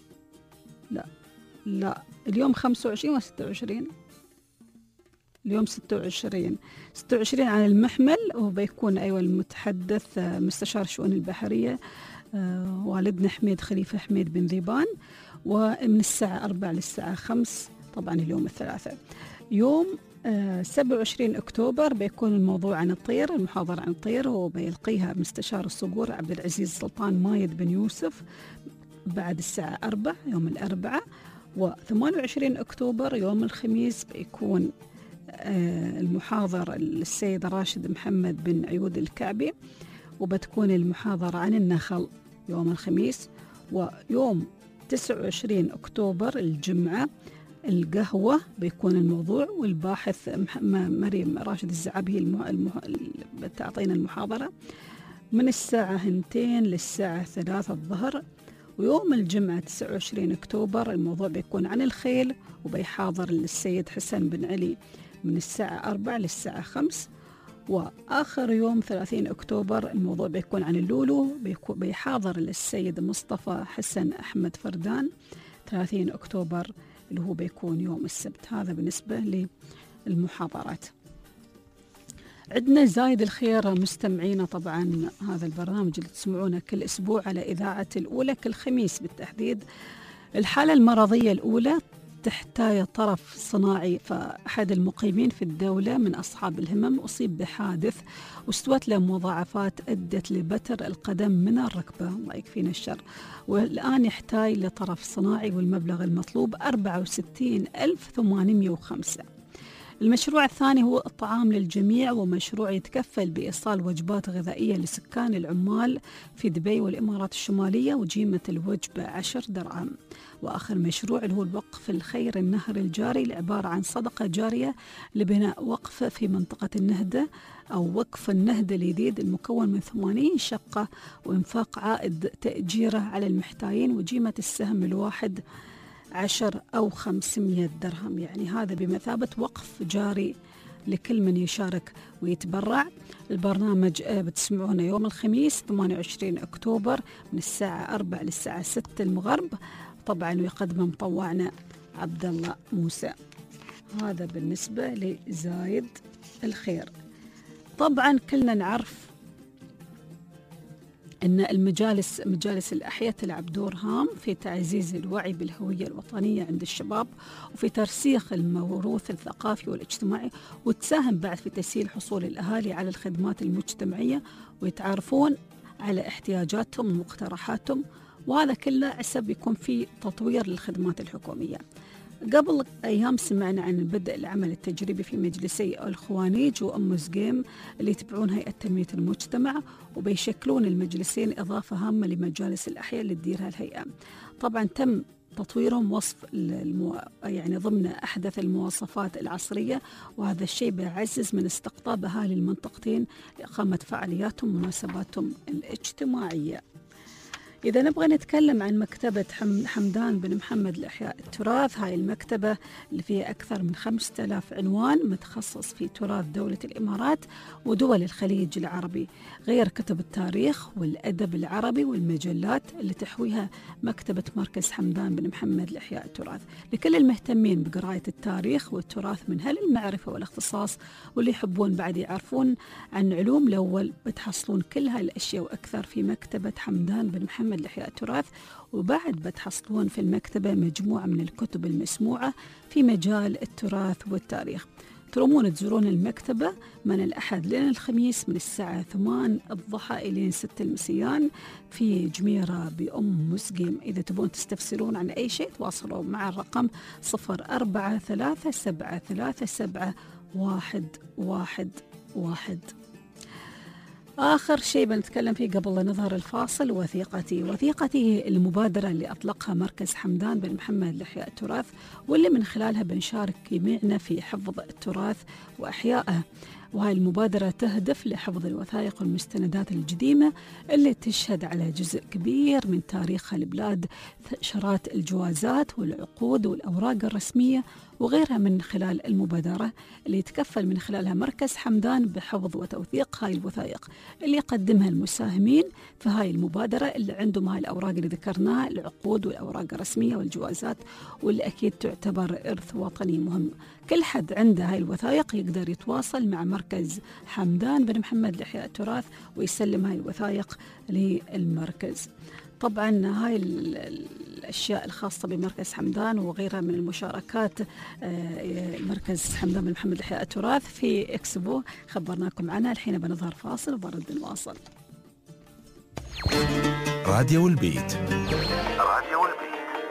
لا اليوم 25 و26. اليوم 26 عن المحمل، وبيكون أيوة المتحدث مستشار الشؤون البحرية والدنا حميد خليفة حميد بن ذيبان، ومن الساعة 4 للساعة 5 طبعا اليوم الثلاثاء. يوم 27 أكتوبر بيكون الموضوع عن الطير، المحاضرة عن الطير، وبيلقيها مستشار الصقور عبد العزيز سلطان مايد بن يوسف بعد الساعة 4 يوم الأربعاء. و28 أكتوبر يوم الخميس بيكون المحاضر السيد راشد محمد بن عيود الكعبي، وبتكون المحاضرة عن النخل يوم الخميس. ويوم 29 أكتوبر الجمعة القهوة بيكون الموضوع، والباحث مريم راشد الزعابي بتعطينا المحاضرة من الساعة 2 للساعة 3 الظهر. ويوم الجمعة 29 أكتوبر الموضوع بيكون عن الخيل، وبيحاضر السيد حسن بن علي من الساعة 4 للساعة 5. وآخر يوم 30 أكتوبر الموضوع بيكون عن اللولو، بيحاضر السيد مصطفى حسن أحمد فردان 30 أكتوبر اللي هو بيكون يوم السبت. هذا بالنسبة للمحاضرات. عندنا زايد الخير مستمعينا، طبعا هذا البرنامج اللي تسمعونه كل أسبوع على إذاعة الأولى كل خميس بالتحديد. الحالة المرضية الأولى تحتاج طرف صناعي، فأحد المقيمين في الدولة من أصحاب الهمم أصيب بحادث واستوت له مضاعفات أدت لبتر القدم من الركبة، الله يكفينا الشر، والآن يحتاج لطرف صناعي، والمبلغ المطلوب 64,805. المشروع الثاني هو الطعام للجميع، ومشروع يتكفل بإيصال وجبات غذائية لسكان العمال في دبي والإمارات الشمالية، وقيمة الوجبة 10 درهم. وآخر مشروع اللي هو الوقف الخير النهر الجاري، العبارة عن صدقة جارية لبناء وقف في منطقة النهدة أو وقف النهدة الجديد المكون من 80 شقة، وإنفاق عائد تأجيره على المحتاجين، وقيمة السهم الواحد 10 أو 500 درهم. يعني هذا بمثابة وقف جاري لكل من يشارك ويتبرع. البرنامج بتسمعونه يوم الخميس 28 أكتوبر من الساعة 4 للساعة 6 المغرب، طبعا ويقدمه مطوعنا عبد الله موسى. هذا بالنسبة لزايد الخير. طبعا كلنا نعرف أن مجالس الأحياء تلعب دور هام في تعزيز الوعي بالهوية الوطنية عند الشباب، وفي ترسيخ الموروث الثقافي والاجتماعي، وتساهم بعد في تسهيل حصول الأهالي على الخدمات المجتمعية، ويتعرفون على احتياجاتهم ومقترحاتهم، وهذا كله عسب يكون في تطوير للخدمات الحكومية. قبل أيام سمعنا عن بدء العمل التجريبي في مجلسي الخوانيج وأم زقيم اللي يتبعون هيئة تنمية المجتمع، وبيشكلون المجلسين إضافة هامة لمجالس الأحياء اللي تديرها الهيئة. طبعا تم تطويرهم وصف يعني ضمن أحدث المواصفات العصرية، وهذا الشيء بيعزز من استقطاب أهالي المنطقتين لإقامة فعالياتهم ومناسباتهم الاجتماعية. إذا نبغى نتكلم عن مكتبة حمدان بن محمد لإحياء التراث، هاي المكتبة اللي فيها أكثر من 5000 عنوان متخصص في تراث دولة الإمارات ودول الخليج العربي، غير كتب التاريخ والأدب العربي والمجلات اللي تحويها مكتبة مركز حمدان بن محمد لإحياء التراث، لكل المهتمين بقراءة التاريخ والتراث من هل المعرفة والاختصاص، واللي يحبون بعد يعرفون عن علوم الأول، بتحصلون كل هاي الأشياء وأكثر في مكتبة حمدان بن محمد لإحياء التراث. وبعد بتحصلون في المكتبة مجموعة من الكتب المسموعة في مجال التراث والتاريخ. ترومون تزورون المكتبة من الأحد لين الخميس من الساعة 8 الضحى إلى 6 المسيان في جميرة بأم مسقيم. إذا تبون تستفسرون عن أي شيء تواصلوا مع الرقم 0437737111. آخر شيء بنتكلم فيه قبل لا نظهر الفاصل وثيقتي. وثيقتي المبادرة اللي أطلقها مركز حمدان بن محمد لإحياء التراث، واللي من خلالها بنشارك جميعنا في حفظ التراث وإحيائه. وهاي المبادرة تهدف لحفظ الوثائق والمستندات القديمة اللي تشهد على جزء كبير من تاريخ البلاد، شرات الجوازات والعقود والأوراق الرسمية وغيرها من خلال المبادرة اللي يتكفل من خلالها مركز حمدان بحفظ وتوثيق هاي الوثائق اللي يقدمها المساهمين في هاي المبادرة اللي عندهم هاي الأوراق اللي ذكرناها، العقود والأوراق الرسمية والجوازات، واللي أكيد تعتبر إرث وطني مهم. كل حد عنده هاي الوثائق يقدر يتواصل مع مركز حمدان بن محمد لإحياء التراث ويسلم هاي الوثائق للمركز. طبعا هاي الأشياء الخاصة بمركز حمدان وغيرها من المشاركات مركز حمدان بن محمد لإحياء التراث في إكسبو خبرناكم عنها. الحين بنظهر فاصل وبرد نواصل. راديو البيت. راديو البيت.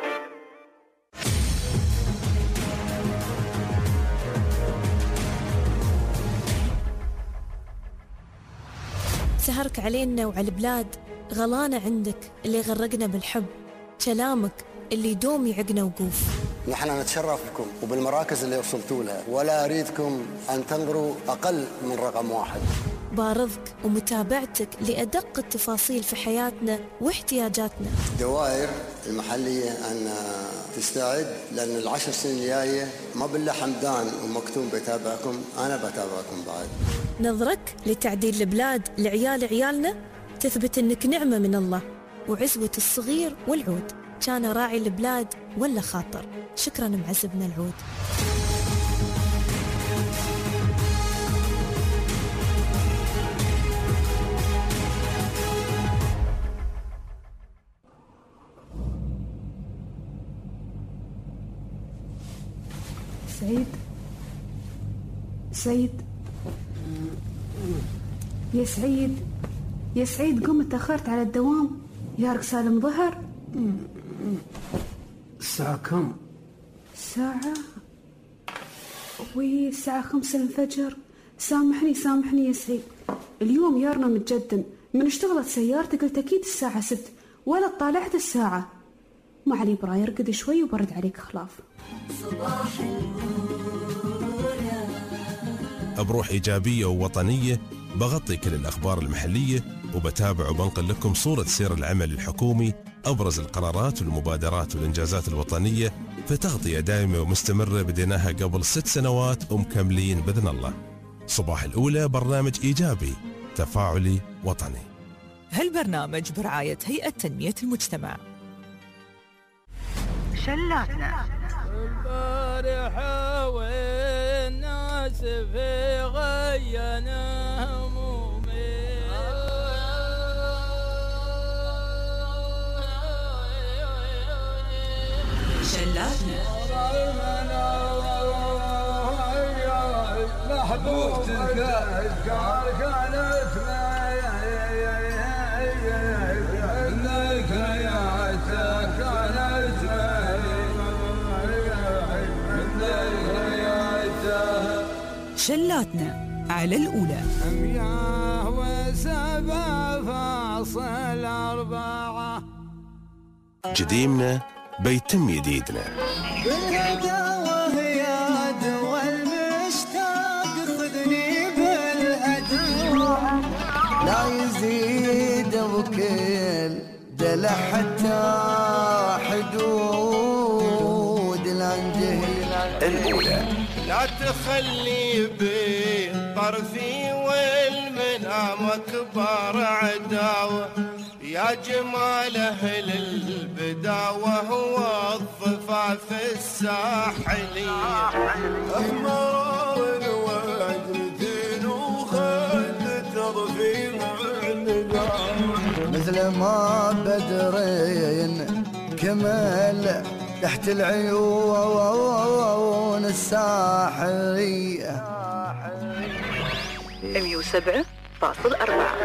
سهرك علينا وعلى البلاد، غلانا عندك اللي غرقنا بالحب، كلامك اللي يدوم يعقنا وقوف. نحن نتشرف بكم وبالمراكز اللي وصلتوا لها، ولا أريدكم أن تنظروا أقل من رقم 1. بارضك ومتابعتك لأدق التفاصيل في حياتنا واحتياجاتنا. الدوائر المحلية أن تستعد، لأن ال10 سنين الجاية ما بالله حمدان ومكتوم بيتابعكم، أنا بتابعكم بعد. نظرك لتعديل البلاد لعيال عيالنا تثبت أنك نعمة من الله وعزوة الصغير والعود، كان راعي البلاد ولا خاطر. شكرا معزبنا العود. سعيد يا سعيد قمت تأخرت على الدوام، يارك سالم ظهر. الساعة كم؟ ساعة وهي الساعة 5 الفجر. سامحني يا سعيد، اليوم يارنا متجدم، من اشتغلت سيارتك قلت أكيد الساعة 6 ولا طالعت الساعة. ما علي براي ارقد شوي وبرد عليك خلاف. بروح إيجابية ووطنية بغطي كل الأخبار المحلية وبتابع وبنقل لكم صورة سير العمل الحكومي، أبرز القرارات والمبادرات والإنجازات الوطنية في تغطية دائمة ومستمرة بديناها قبل 6 سنوات ومكملين بإذن الله. صباح الأولى برنامج إيجابي تفاعلي وطني. هالبرنامج برعاية هيئة تنمية المجتمع. شلاتنا البارحة والناس في غينا همومي، شلاتنا محبوبتك كانت شلاتنا على الأولى. 107.4 جديمنا بيتم جديدنا. بالهداوة يا دوا المشتاق خذني بالأدوى، لا يزيد وكل دلع حتى حدود الانتهي الأولى. لا تخلي بين طرفي والمنام كبار عداوة، يا جمال أهل البداوة هو الضفاف الساحلية، أحمر وعدتين وخد تضفي مثل ما بدرين كمل تحت العيون الساحرية. 107.4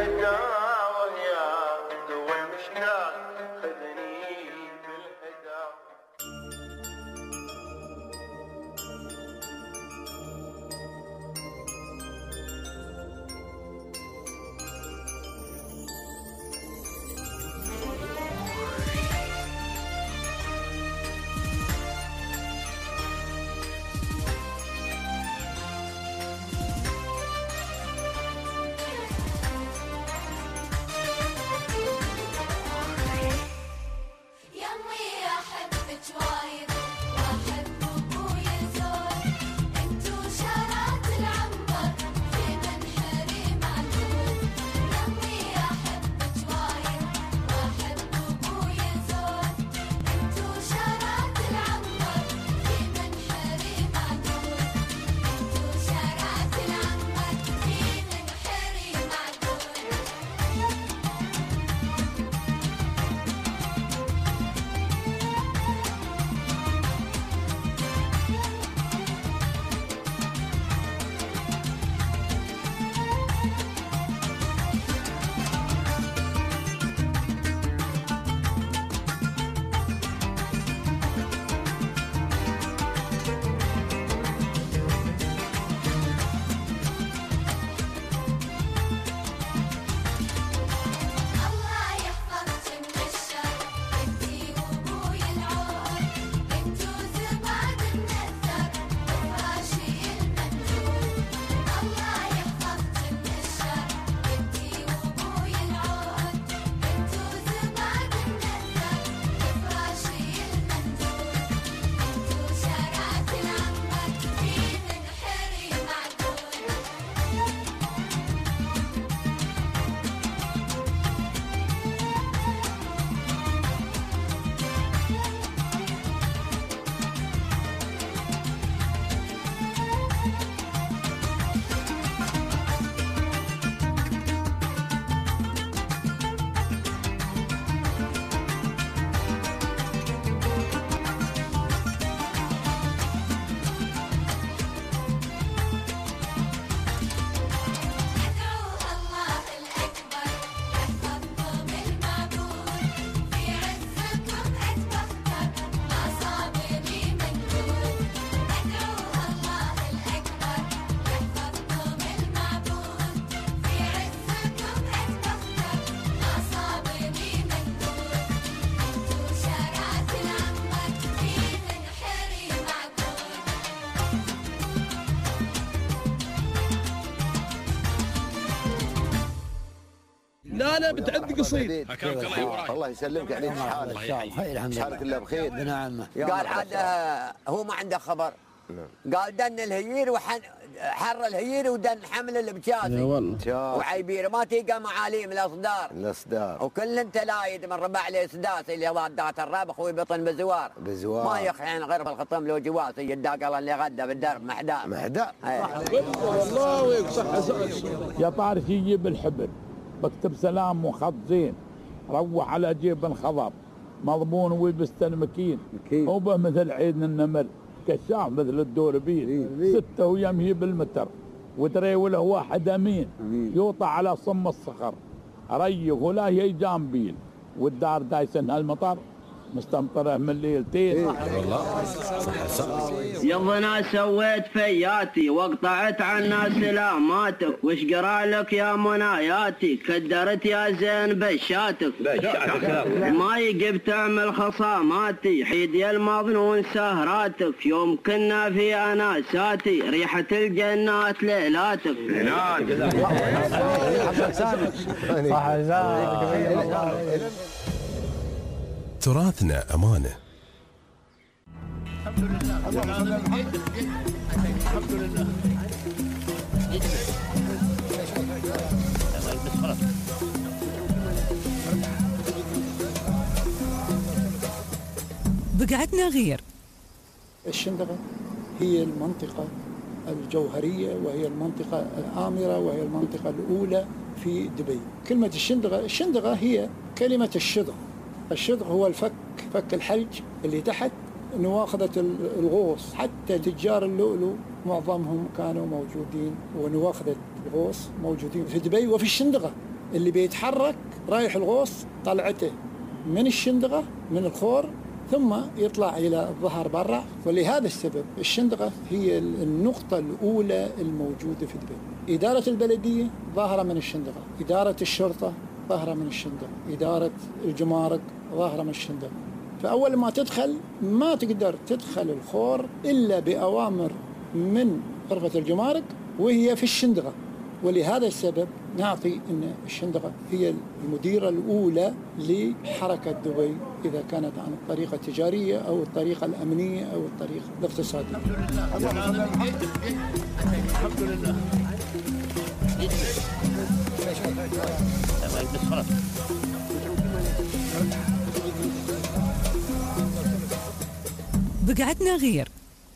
تعال بتعد قصيد. الله يسلمك عليك حالك الله بخير. نعم. قال عاد هو ما عنده خبر. قال دن الهيير حر الهيير ودن حمل البجازي وعيبير ما تلقى معاليم الاصدار وكل انت لايد من ربع الاسداس اللي ضادات الرابخ ويبطن بزوار ما يخعين غير في الخطم لو جواسي يداق الله اللي غدا بالدرب محدار والله ويصح. يا طارق يجيب الحبل بكتب سلام وخط زين روح على جيب انخضب مضمون ويلبس مكين وبه مثل عيد النمر كشاف مثل الدوربين 6 ويمهي بالمتر ودري وله واحد امين يوطى على صم الصخر ريف ولا هي جامبيل والدار دايسن هالمطر مستمطره من ليلتين. والله يظنا سويت فياتي وقطعت عنا سلاماتك وش قرا لك يا مناياتي كدرت يا زين بشاتك ما يجب تعمل خصاماتي حيد يا المظنون سهراتك يوم كنا في اناساتي ريحه الجنات ليلاتك. تراثنا أمانة. الحمد لله. بقعتنا غير. الشندقة هي المنطقة الجوهرية وهي المنطقة الآمرة وهي المنطقة الأولى في دبي. كلمة الشندقة هي كلمة الشدق. الشدق هو الفك الحلج اللي تحت نواخذة الغوص. حتى تجار اللؤلؤ معظمهم كانوا موجودين ونواخذة الغوص موجودين في دبي وفي الشندقة. اللي بيتحرك رايح الغوص طلعته من الشندقة من الخور ثم يطلع إلى الظهر برا. ولهذا السبب الشندقة هي النقطة الأولى الموجودة في دبي. إدارة البلدية ظاهرة من الشندقة، إدارة الشرطة ظاهرة من الشندقة، إدارة الجمارك ظاهرة من الشندقة. فأول ما تدخل ما تقدر تدخل الخور إلا بأوامر من غرفة الجمارك وهي في الشندقة. ولهذا السبب نعطي أن الشندقة هي المديرة الأولى لحركة دبي إذا كانت عن الطريقة التجارية أو الطريقة الأمنية أو الطريقة الاقتصادية. الحمد لله. بقعتنا غير.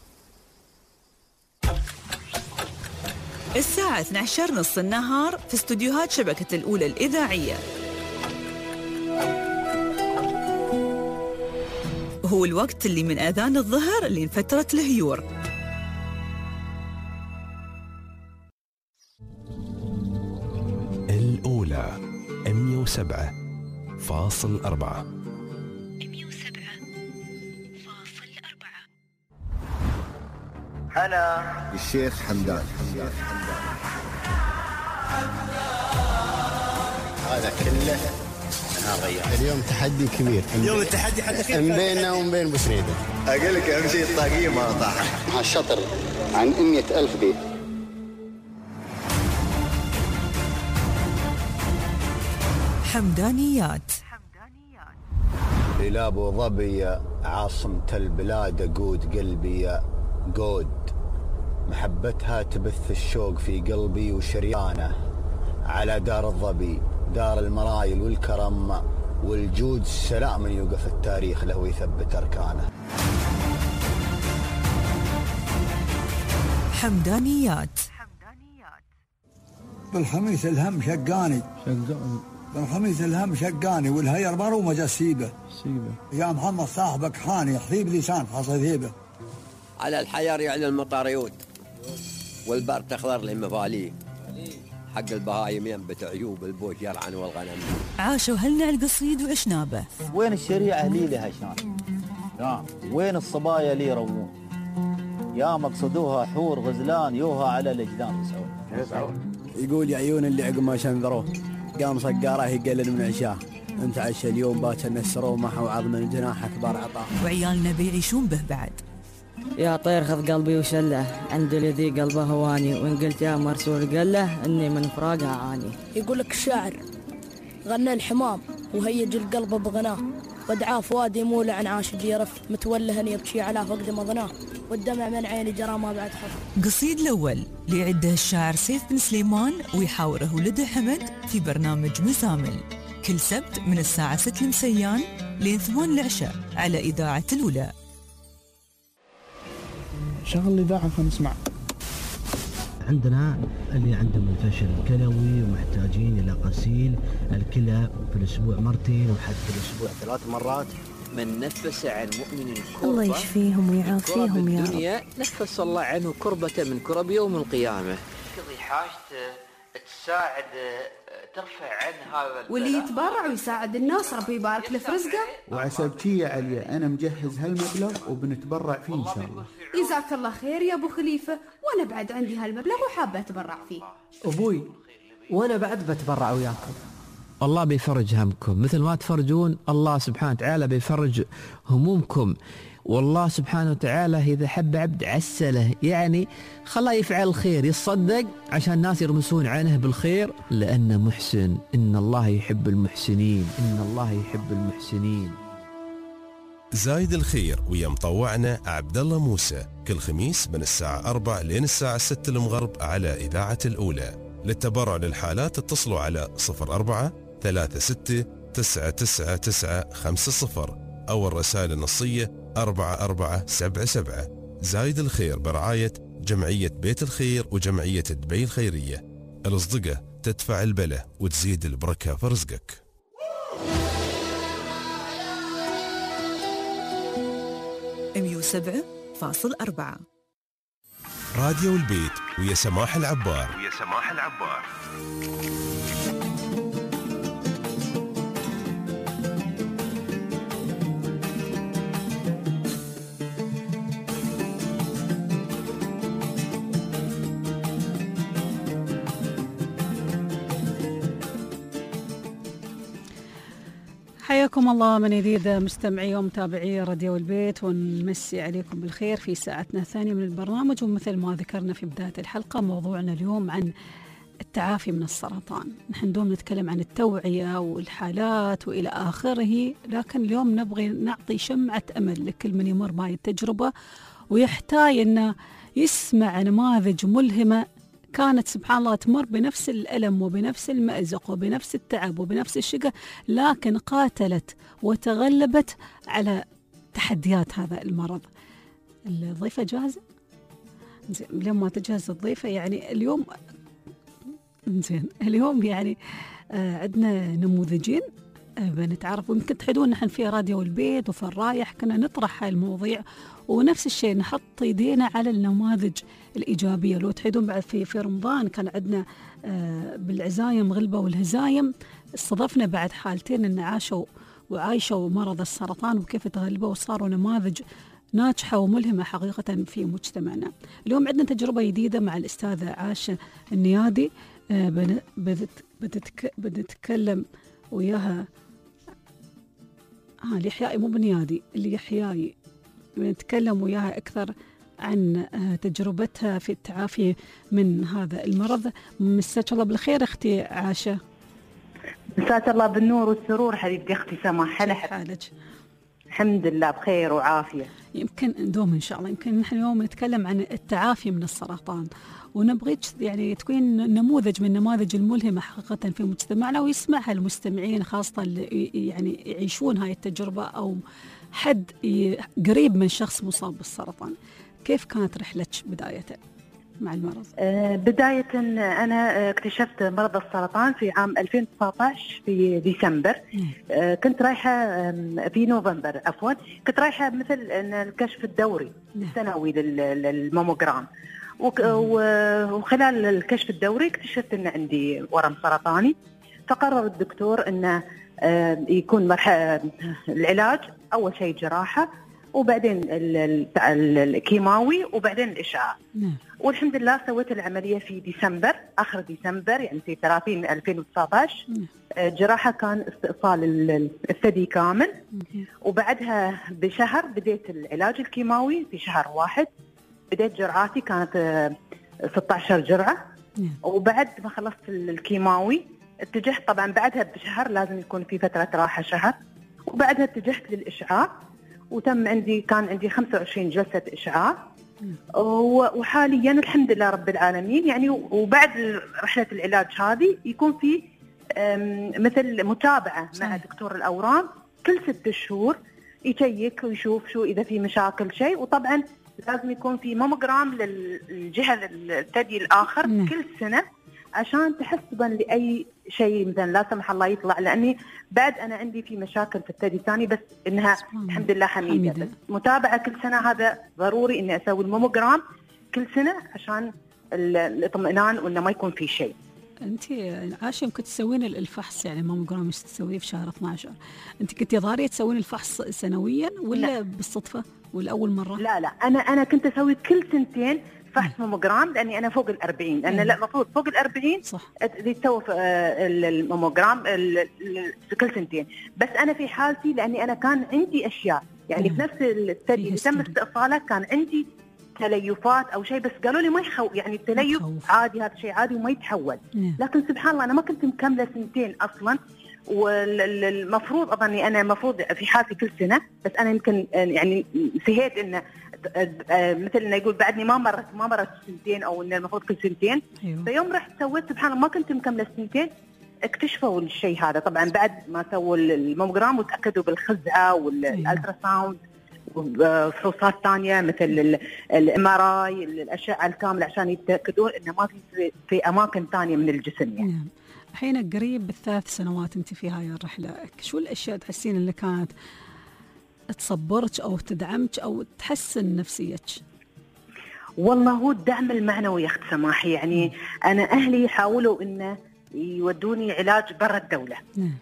الساعة 12 نص النهار في استوديوهات شبكة الأولى الإذاعية. هو الوقت اللي من أذان الظهر لين فترة الهيور. الأولى 107.4. أنا الشيخ حمدان. هذا كله أنا غير. اليوم تحدي كبير. اليوم التحدي حدك بيننا وبين بوسريدة. أقول لك أهم شيء الطاقية ما طاحت. مع الشطر عن 100,000 بيت. حمدانيات. إلى أبو ظبي عاصمة البلاد أقود قلبي قود محبتها تبث الشوق في قلبي وشريانه على دار الظبي دار المرايل والكرم والجود السلام يوقف التاريخ له ويثبت أركانه. حمدانيات. بالخميس الهم شقاني بالخميس الهم شقاني والهير برو مجسيبه يا محمد صاحبك حاني حبيب لسان حصيبه. على الحيار يعلى المطار يود والبر تخضر للمفاليه حق البهايم ينبت عيوب البوش يرعن والغنم. عاشوا هلنا القصيد وعشنابه. وين الشريعة لي لها شان؟ وين الصبايا لي روون؟ يا مقصدوها حور غزلان يوها على الأجدان يسعون. يقول يا عيون اللي عقب ما شنذروه قام صقاره يقلل من عشاه انت عشا اليوم باكر نسروه محو عظم الجناح اكبر عطاه. وعيالنا بيعيشون به بعد. يا طير خذ قلبي وشله عند الذي قلبه هواني وان قلت يا مرسول قله اني من فراقه اعاني. يقول لك الشاعر غنى الحمام وهيج القلب بغناه، ودعاه فؤادي مولع عن عاشق يرف، متولها يبكي على فقد مضناه، والدمع من عيني جرى ما بعد حف. قصيد الأول ليعده الشاعر سيف بن سليمان ويحاوره ولده حمد في برنامج مزامل كل سبت من الساعة 6 المسيان لين 8 العشاء على إذاعة الأولى. شغل الإذاعة فنسمع. عندنا اللي عندهم الفشل الكلوي ومحتاجين إلى غسيل الكلى في الأسبوع مرتين وحتى في الأسبوع 3 مرات. من نفس عن مؤمن كربة الله يشفيهم ويعافيهم يا رب. الدنيا نفس الله عنه كربة من كرب يوم القيامة. تقضي حاجته، تساعد، ترفع عن هذا واللي يتبرع ويساعد الناس ربي يبارك له في رزقه. وعسبتي علي أنا مجهز هالمبلغ وبنتبرع فيه إن شاء الله. جزاك الله خير يا أبو خليفة، وأنا بعد عندي هالمبلغ وحابة أتبرع فيه. أبوي وأنا بعد بتبرع وياكم. الله بيفرج همكم مثل ما تفرجون، الله سبحانه وتعالى بيفرج همومكم. والله سبحانه وتعالى إذا حب عبد عسله، يعني خلاه يفعل الخير، يصدق عشان الناس يرمسون عنه بالخير، لأنه محسن. إن الله يحب المحسنين، إن الله يحب المحسنين. زايد الخير ويا مطوعنا عبد الله موسى كل خميس من الساعة 4 لين الساعة 6 المغرب على إذاعة الأولى. للتبرع للحالات اتصلوا على 0436999950 أو الرسائل النصية 4477. زايد الخير برعاية جمعية بيت الخير وجمعية دبي الخيرية. الأصدقة تدفع البلة وتزيد البركة في رزقك. $107.4 راديو البيت ويا سماح العبار. حياكم الله من جديد مستمعي ومتابعي راديو البيت، ونمسي عليكم بالخير في ساعتنا الثانية من البرنامج. ومثل ما ذكرنا في بداية الحلقة، موضوعنا اليوم عن التعافي من السرطان. نحن دوم نتكلم عن التوعية والحالات وإلى آخره، لكن اليوم نبغي نعطي شمعة أمل لكل من يمر بهاي التجربة ويحتاج أنه يسمع نماذج ملهمة كانت سبحان الله تمر بنفس الألم وبنفس المأزق وبنفس التعب وبنفس الشقة، لكن قاتلت وتغلبت على تحديات هذا المرض. الضيفة جاهزة؟ زين، لما تجهز الضيفة يعني اليوم زين اليوم يعني عندنا نموذجين بنتعرف، ويمكن تحدون نحن في راديو البيت وفي الرايح كنا نطرح هاي المواضيع، ونفس الشيء نحط ايدينا على النماذج الإيجابية. لو تحدون بعد في رمضان كان عندنا بالعزايم غلبة والهزايم، استضفنا بعد حالتين ان عاشوا مرض السرطان وكيف تغلبوا وصاروا نماذج ناجحة وملهمة حقيقة في مجتمعنا. اليوم عندنا تجربة جديدة مع الأستاذة عاشة النيادي، بنتكلم وياها اليحيائي مو بنيادي، اليحيائي، بنتكلم وياها أكثر عن تجربتها في التعافي من هذا المرض. مساك الله بالخير أختي عاشة. مساك الله بالنور والسرور حبيبتي أختي سماح. هلا حالك؟ الحمد لله بخير وعافية. يمكن ندوم إن شاء الله. يمكن نحن اليوم نتكلم عن التعافي من السرطان، ونبغيك يعني تكون نموذج من نماذج الملهمة حقيقة في مجتمعنا ويسمعها المستمعين، خاصة اللي يعني يعيشون هاي التجربة أو حد قريب من شخص مصاب بالسرطان. كيف كانت رحلتك بداية مع المرض؟ بداية أنا اكتشفت مرض السرطان في عام 2019 في ديسمبر. كنت رايحة في نوفمبر عفوا، كنت رايحة مثل الكشف الدوري السنوي للماموغرام، وخلال الكشف الدوري اكتشفت أن عندي ورم سرطاني. فقرر الدكتور أنه يكون العلاج أول شيء جراحة، وبعدين الكيماوي، وبعدين الإشعاع. والحمد لله سويت العملية في ديسمبر، آخر ديسمبر يعني في 30 2019. جراحة كان استئصال الثدي كامل، وبعدها بشهر بديت العلاج الكيماوي. في شهر 1 بديت جرعاتي كانت 16 جرعة، وبعد ما خلصت الكيماوي اتجهت طبعا بعدها بشهر، لازم يكون في فترة راحة شهر، وبعدها اتجهت للإشعاع، وتم كان عندي 25 جلسة إشعاع، وحاليا الحمد لله رب العالمين يعني. وبعد رحلة العلاج هذه يكون في مثل متابعة مع دكتور الأورام كل 6 شهور، يشيك ويشوف شو إذا في مشاكل شيء. وطبعا لازم يكون في ماموجرام للجهة الثدي الآخر كل سنة، عشان تحسبا لأي شيء مثلا لا سمح الله يطلع، لأني بعد أنا عندي في مشاكل في الثدي الثاني، بس إنها الحمد لله حميدة. بس متابعة كل سنة هذا ضروري، إني أسوي الماموجرام كل سنة عشان الاطمئنان وإنه ما يكون في شيء. أنت عاشة كنت تسوين الفحص يعني ماموجرام مش تسويه في شهر 12، أنت كنت ضارية تسوين الفحص سنويا ولا لا بالصدفة ولا أول مرة؟ لا أنا كنت أسوي كل 2 سنين فحص ماموجرام، لاني انا فوق ال40، لان لا المفروض فوق ال40 صح يتسوى الماموجرام كل 2 سنين. بس انا في حالتي لاني انا كان عندي اشياء يعني في نفس الثدي اللي تم استئصاله كان عندي تليفات او شيء، بس قالوا لي ما يعني التليف عادي، هذا شيء عادي وما يتحول. لكن سبحان الله انا ما كنت مكمله 2 اصلا، والمفروض اظني انا المفروض في حالتي كل سنه، بس انا يمكن يعني سهيت انه مثل انه يقول بعدني ما مرت 2 او انه المفروض كل 2. فيوم رحت سويت سبحان الله ما كنت مكمله 2 اكتشفوا الشيء هذا. طبعا بعد ما سووا الماموجرام وتاكدوا بالخزعه والالترا ساوند وفحوصات ثانيه مثل الMRI الاشعه الكامله عشان يتاكدون انه ما في اماكن ثانيه من الجسم يعني. الحين قريب ب3 سنوات انت في هاي الرحله، شو الاشياء تحسين اللي كانت تصبرك او تدعمك او تحسن نفسيتك؟ والله هو الدعم المعنوي يا اخت سماح، يعني انا اهلي حاولوا انه يودوني علاج برا الدوله.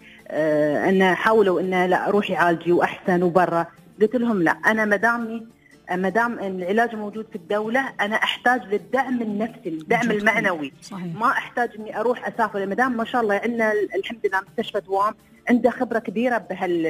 انا حاولوا انه لا روحي عالجي واحسن وبرا، قلت لهم لا، انا ما دام العلاج موجود في الدوله انا احتاج للدعم النفسي، الدعم المعنوي. صحيح. ما احتاج اني اروح اسافر، ما دام ما شاء الله عندنا الحمد لله مستشفى دوام عنده خبره كبيره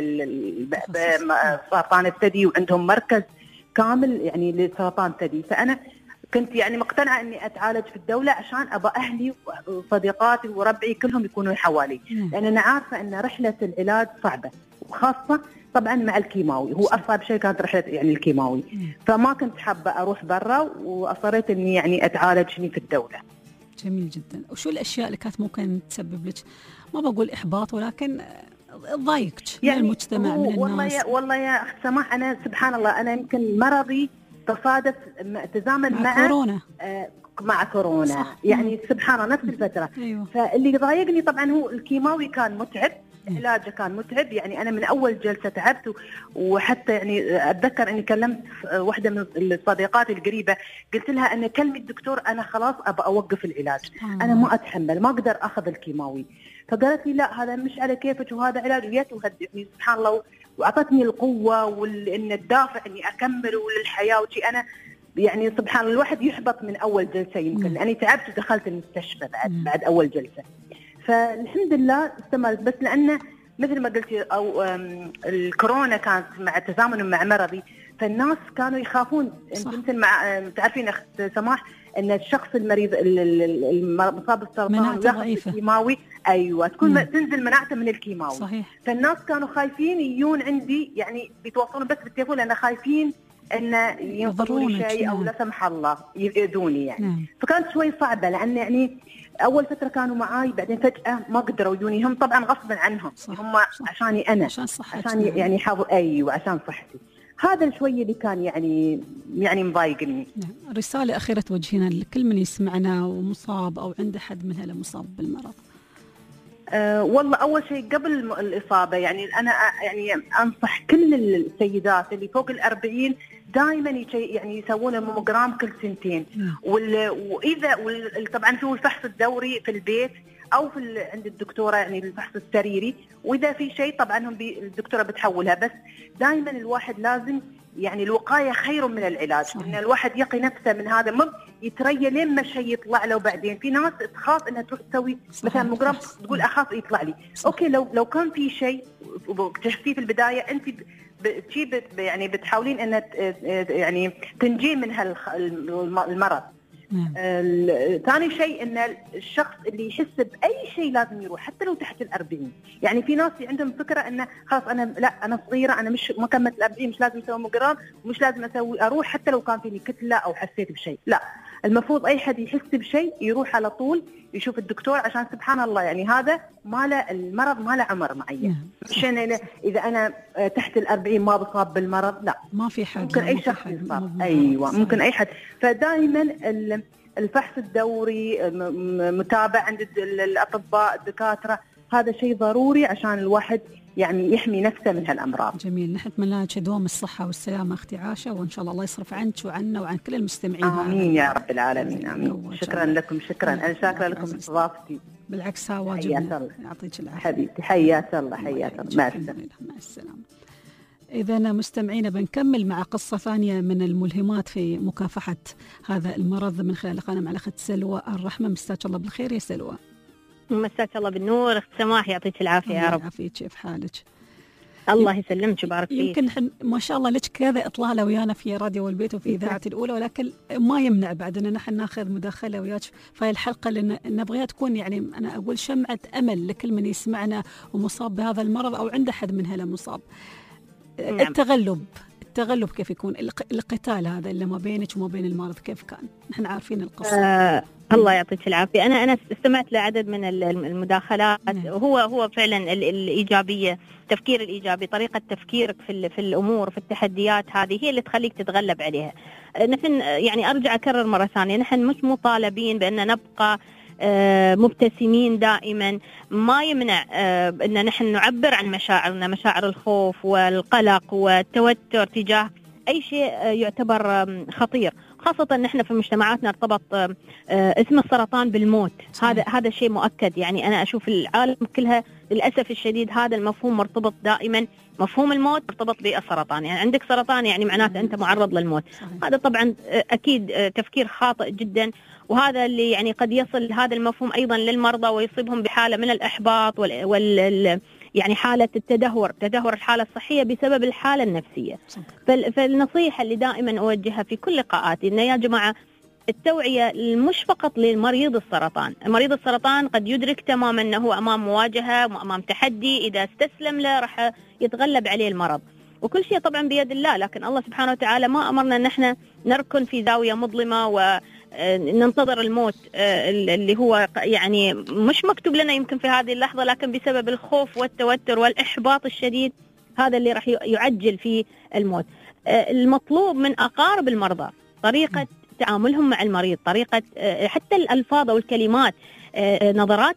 بسرطان الثدي، وعندهم مركز كامل يعني لسرطان الثدي. فانا كنت يعني مقتنعه اني اتعالج في الدوله عشان ابى اهلي وصديقاتي وربعي كلهم يكونوا حوالي، لان انا عارفه ان رحله العلاج صعبه، وخاصه طبعا مع الكيماوي، هو اصعب شيء كانت رحله يعني الكيماوي. فما كنت حابه اروح برا، واصريت اني يعني اتعالج هنا في الدوله. جميل جدا. وشو الاشياء اللي كانت ممكن تسبب لك ما بقول احباط ولكن ضايقك يعني من المجتمع من الناس؟ والله يا اخت سماح انا سبحان الله انا يمكن مرضي تصادف تزامن مع كورونا. مع كورونا صح. يعني سبحان الله نفس الفتره. أيوة. فاللي ضايقني طبعا هو الكيماوي كان متعب، علاجه كان متعب، يعني انا من اول جلسه تعبت، وحتى يعني اتذكر اني كلمت واحده من الصديقات القريبه قلت لها ان كلمه الدكتور انا خلاص ابى اوقف العلاج، انا ما اتحمل ما اقدر اخذ الكيماوي. فقالت لي لا هذا مش على كيفك وهذا علاج ويت وهدئني سبحان الله، واعطتني القوه وان الدافع اني اكمل وللحياه وشي. انا يعني سبحان الله الواحد يحبط من اول جلسه يمكن، لاني تعبت ودخلت المستشفى بعد اول جلسه. فالحمد لله استمرت، بس لأنه مثل ما قلتي أو الكورونا كانت مع تزامن مع مرضي، فالناس كانوا يخافون. مثل ما تعرفين أخت سماح أن الشخص المريض المصاب بالسرطان وياخذ الكيماوي أيوة تكون تنزل مناعته من الكيماوي. صحيح. فالناس كانوا خايفين يجون عندي يعني بيتواصلون بس بالتليفون، لأن خايفين أن ينقلوا شيء أو لا سمح الله يؤذوني يعني. فكانت شوي صعبة، لأن يعني أول فترة كانوا معاي بعدين فجأة ما قدروا يجوني، هم طبعا غصبا عنهم. هم عشاني أنا عشان يعني حافظوا أيوة عشان صحتي. هذا شوي اللي كان يعني مضايقني. رسالة أخيرة توجهينها لكل من يسمعنا ومصاب أو عنده حد من هلا مصاب بالمرض. والله أول شيء قبل الإصابة يعني أنا يعني أنصح كل السيدات اللي فوق 40 دائما يعني يسوون الماموجرام كل 2 وإذا طبعا في الفحص الدوري في البيت أو عند الدكتورة يعني الفحص السريري، وإذا في شيء طبعا الدكتورة بتحولها. بس دائما الواحد لازم يعني الوقاية خير من العلاج. إن الواحد يقي نفسه من هذا، مو يتريى لين ما شيء يطلع له بعدين. في ناس تخاف انها تروح تسوي مثلا ماموجرام تقول اخاف يطلع لي. اوكي لو كان في شيء واكتشفتيه في البدايه انت يعني بتحاولين ان يعني تنجين من المرض. ثاني شيء ان الشخص اللي يحس باي شيء لازم يروح حتى لو تحت ال40. يعني في ناس عندهم فكره انه خلاص انا صغيره، انا مش ما كملت ال40 مش لازم اسوي مقران ومش لازم اروح حتى لو كان فيني كتله او حسيت بشيء. لا، المفروض اي حد يحس بشيء يروح على طول يشوف الدكتور، عشان سبحان الله يعني هذا المرض ما له عمر معين. مش اذا انا تحت ال40 ما بصاب بالمرض، لا، ما في حد، ممكن اي شخص يصاب. ايوه ممكن اي حد. فدائما الفحص الدوري، متابعه عند الاطباء الدكاتره، هذا شيء ضروري عشان الواحد يعني يحمي نفسه من هالامراض. جميل، نحن نتمنى لك دوام الصحه والسلامه اختي عاشة، وان شاء الله يصرف عنك وعنا وعن كل المستمعين. امين يا رب العالمين، امين. شكرا لكم، شكرا، انا شاكره لكم استضافتي. بالعكس، واجبنا. يعطيك العافيه حبيبتي. حياك الله، حياك الله. مع السلامه. مع السلامه. إذا مستمعينا بنكمل مع قصة ثانية من الملهمات في مكافحة هذا المرض من خلال لقاءنا مع الأخت سلوى الرحمة. مساك الله بالخير يا سلوى. مساك الله بالنور. أخت سماح يعطيك العافية يا رب. يعافيك، كيف حالك؟ الله يسلمك ويبارك فيك. يمكن ما شاء الله لك كذا إطلالة ويانا في راديو والبيت وفي إذاعة الأولى، ولكن ما يمنع بعد أن نحن ناخذ مداخلة وياك في الحلقة اللي نبغيها تكون يعني أنا أقول شمعة أمل لكل من يسمعنا ومصاب بهذا المرض أو عنده حد من هلا مصاب. نعم. التغلب كيف يكون؟ القتال هذا اللي ما بينك وما بين المرض كيف كان؟ نحن عارفين القصة. الله يعطيك العافية. أنا استمعت لعدد من المداخلات. نعم. هو فعلا الإيجابية، التفكير الإيجابي، طريقة تفكيرك في الأمور في التحديات هذه هي اللي تخليك تتغلب عليها. نحن يعني أرجع أكرر مرة ثانية، نحن مش مطالبين بأن نبقى مبتسمين دائما. ما يمنع أن نحن نعبر عن مشاعرنا، مشاعر الخوف والقلق والتوتر تجاه أي شيء يعتبر خطير، خاصة نحن في مجتمعاتنا ارتبط اسم السرطان بالموت. هذا شيء مؤكد. يعني أنا أشوف العالم كلها للأسف الشديد هذا المفهوم مرتبط دائما، مفهوم الموت مرتبط بالسرطان. يعني عندك سرطان يعني معناته أنت معرض للموت. هذا طبعا أكيد تفكير خاطئ جدا، وهذا اللي يعني قد يصل هذا المفهوم أيضا للمرضى ويصيبهم بحالة من الإحباط يعني حالة تدهور الحالة الصحية بسبب الحالة النفسية. فالنصيحة اللي دائما أوجهها في كل لقاءاتي إن يا جماعة التوعية مش فقط لمريض السرطان. مريض السرطان قد يدرك تماما أنه أمام مواجهة وأمام تحدي، إذا استسلم له راح يتغلب عليه المرض، وكل شيء طبعا بيد الله. لكن الله سبحانه وتعالى ما أمرنا أن احنا نركن في زاوية مظلمة وننتظر الموت اللي هو يعني مش مكتوب لنا يمكن في هذه اللحظة، لكن بسبب الخوف والتوتر والإحباط الشديد هذا اللي راح يعجل في الموت. المطلوب من أقارب المرضى طريقة تعاملهم مع المريض، طريقة حتى الألفاظ والكلمات، نظرات